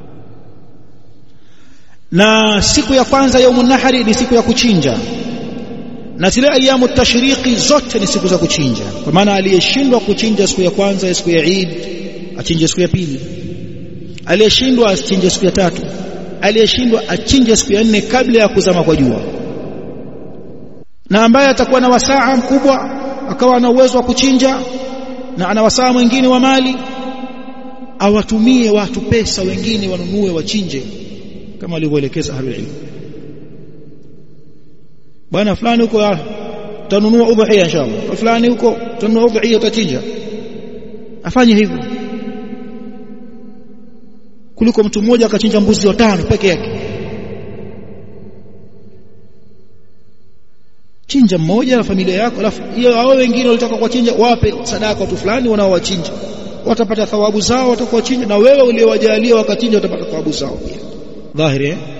Na siku ya kwanza yaumun nahri ni siku ya kuchinja, na zile ayamu tashriqi zote ni siku za kuchinja. Kwa maana aliyeshindwa kuchinja siku ya kwanza ya siku ya Eid achinje siku ya pili, aliyeshindwa achinje siku ya tatu, aliyeshindwa achinje siku ya 4 kabla ya kuzama kwa jua. Na ambaye atakuwa na wasaa mkubwa akawa na uwezo wa kuchinja na ana wasaa mwingine wa mali, awatumie watu pesa wengine wanunue wachinje, kama alivyoelekeza ahlul ilm. Bwana fulani huko tanunua udhiya inshallah, fulani huko tanunua udhiya utachinja, afanye hivyo kuliko mtu mmoja akachinja mbuzi 5 peke yake. Chinja mmoja na familia yako, alafu hiyo hao wengine walitaka kuchinja wape sadaka watu fulani wanaowachinja, watapata thawabu zao watakuwa chinja, na wewe uliowajalia wakachinja utapata thawabu zao pia. Dhahiri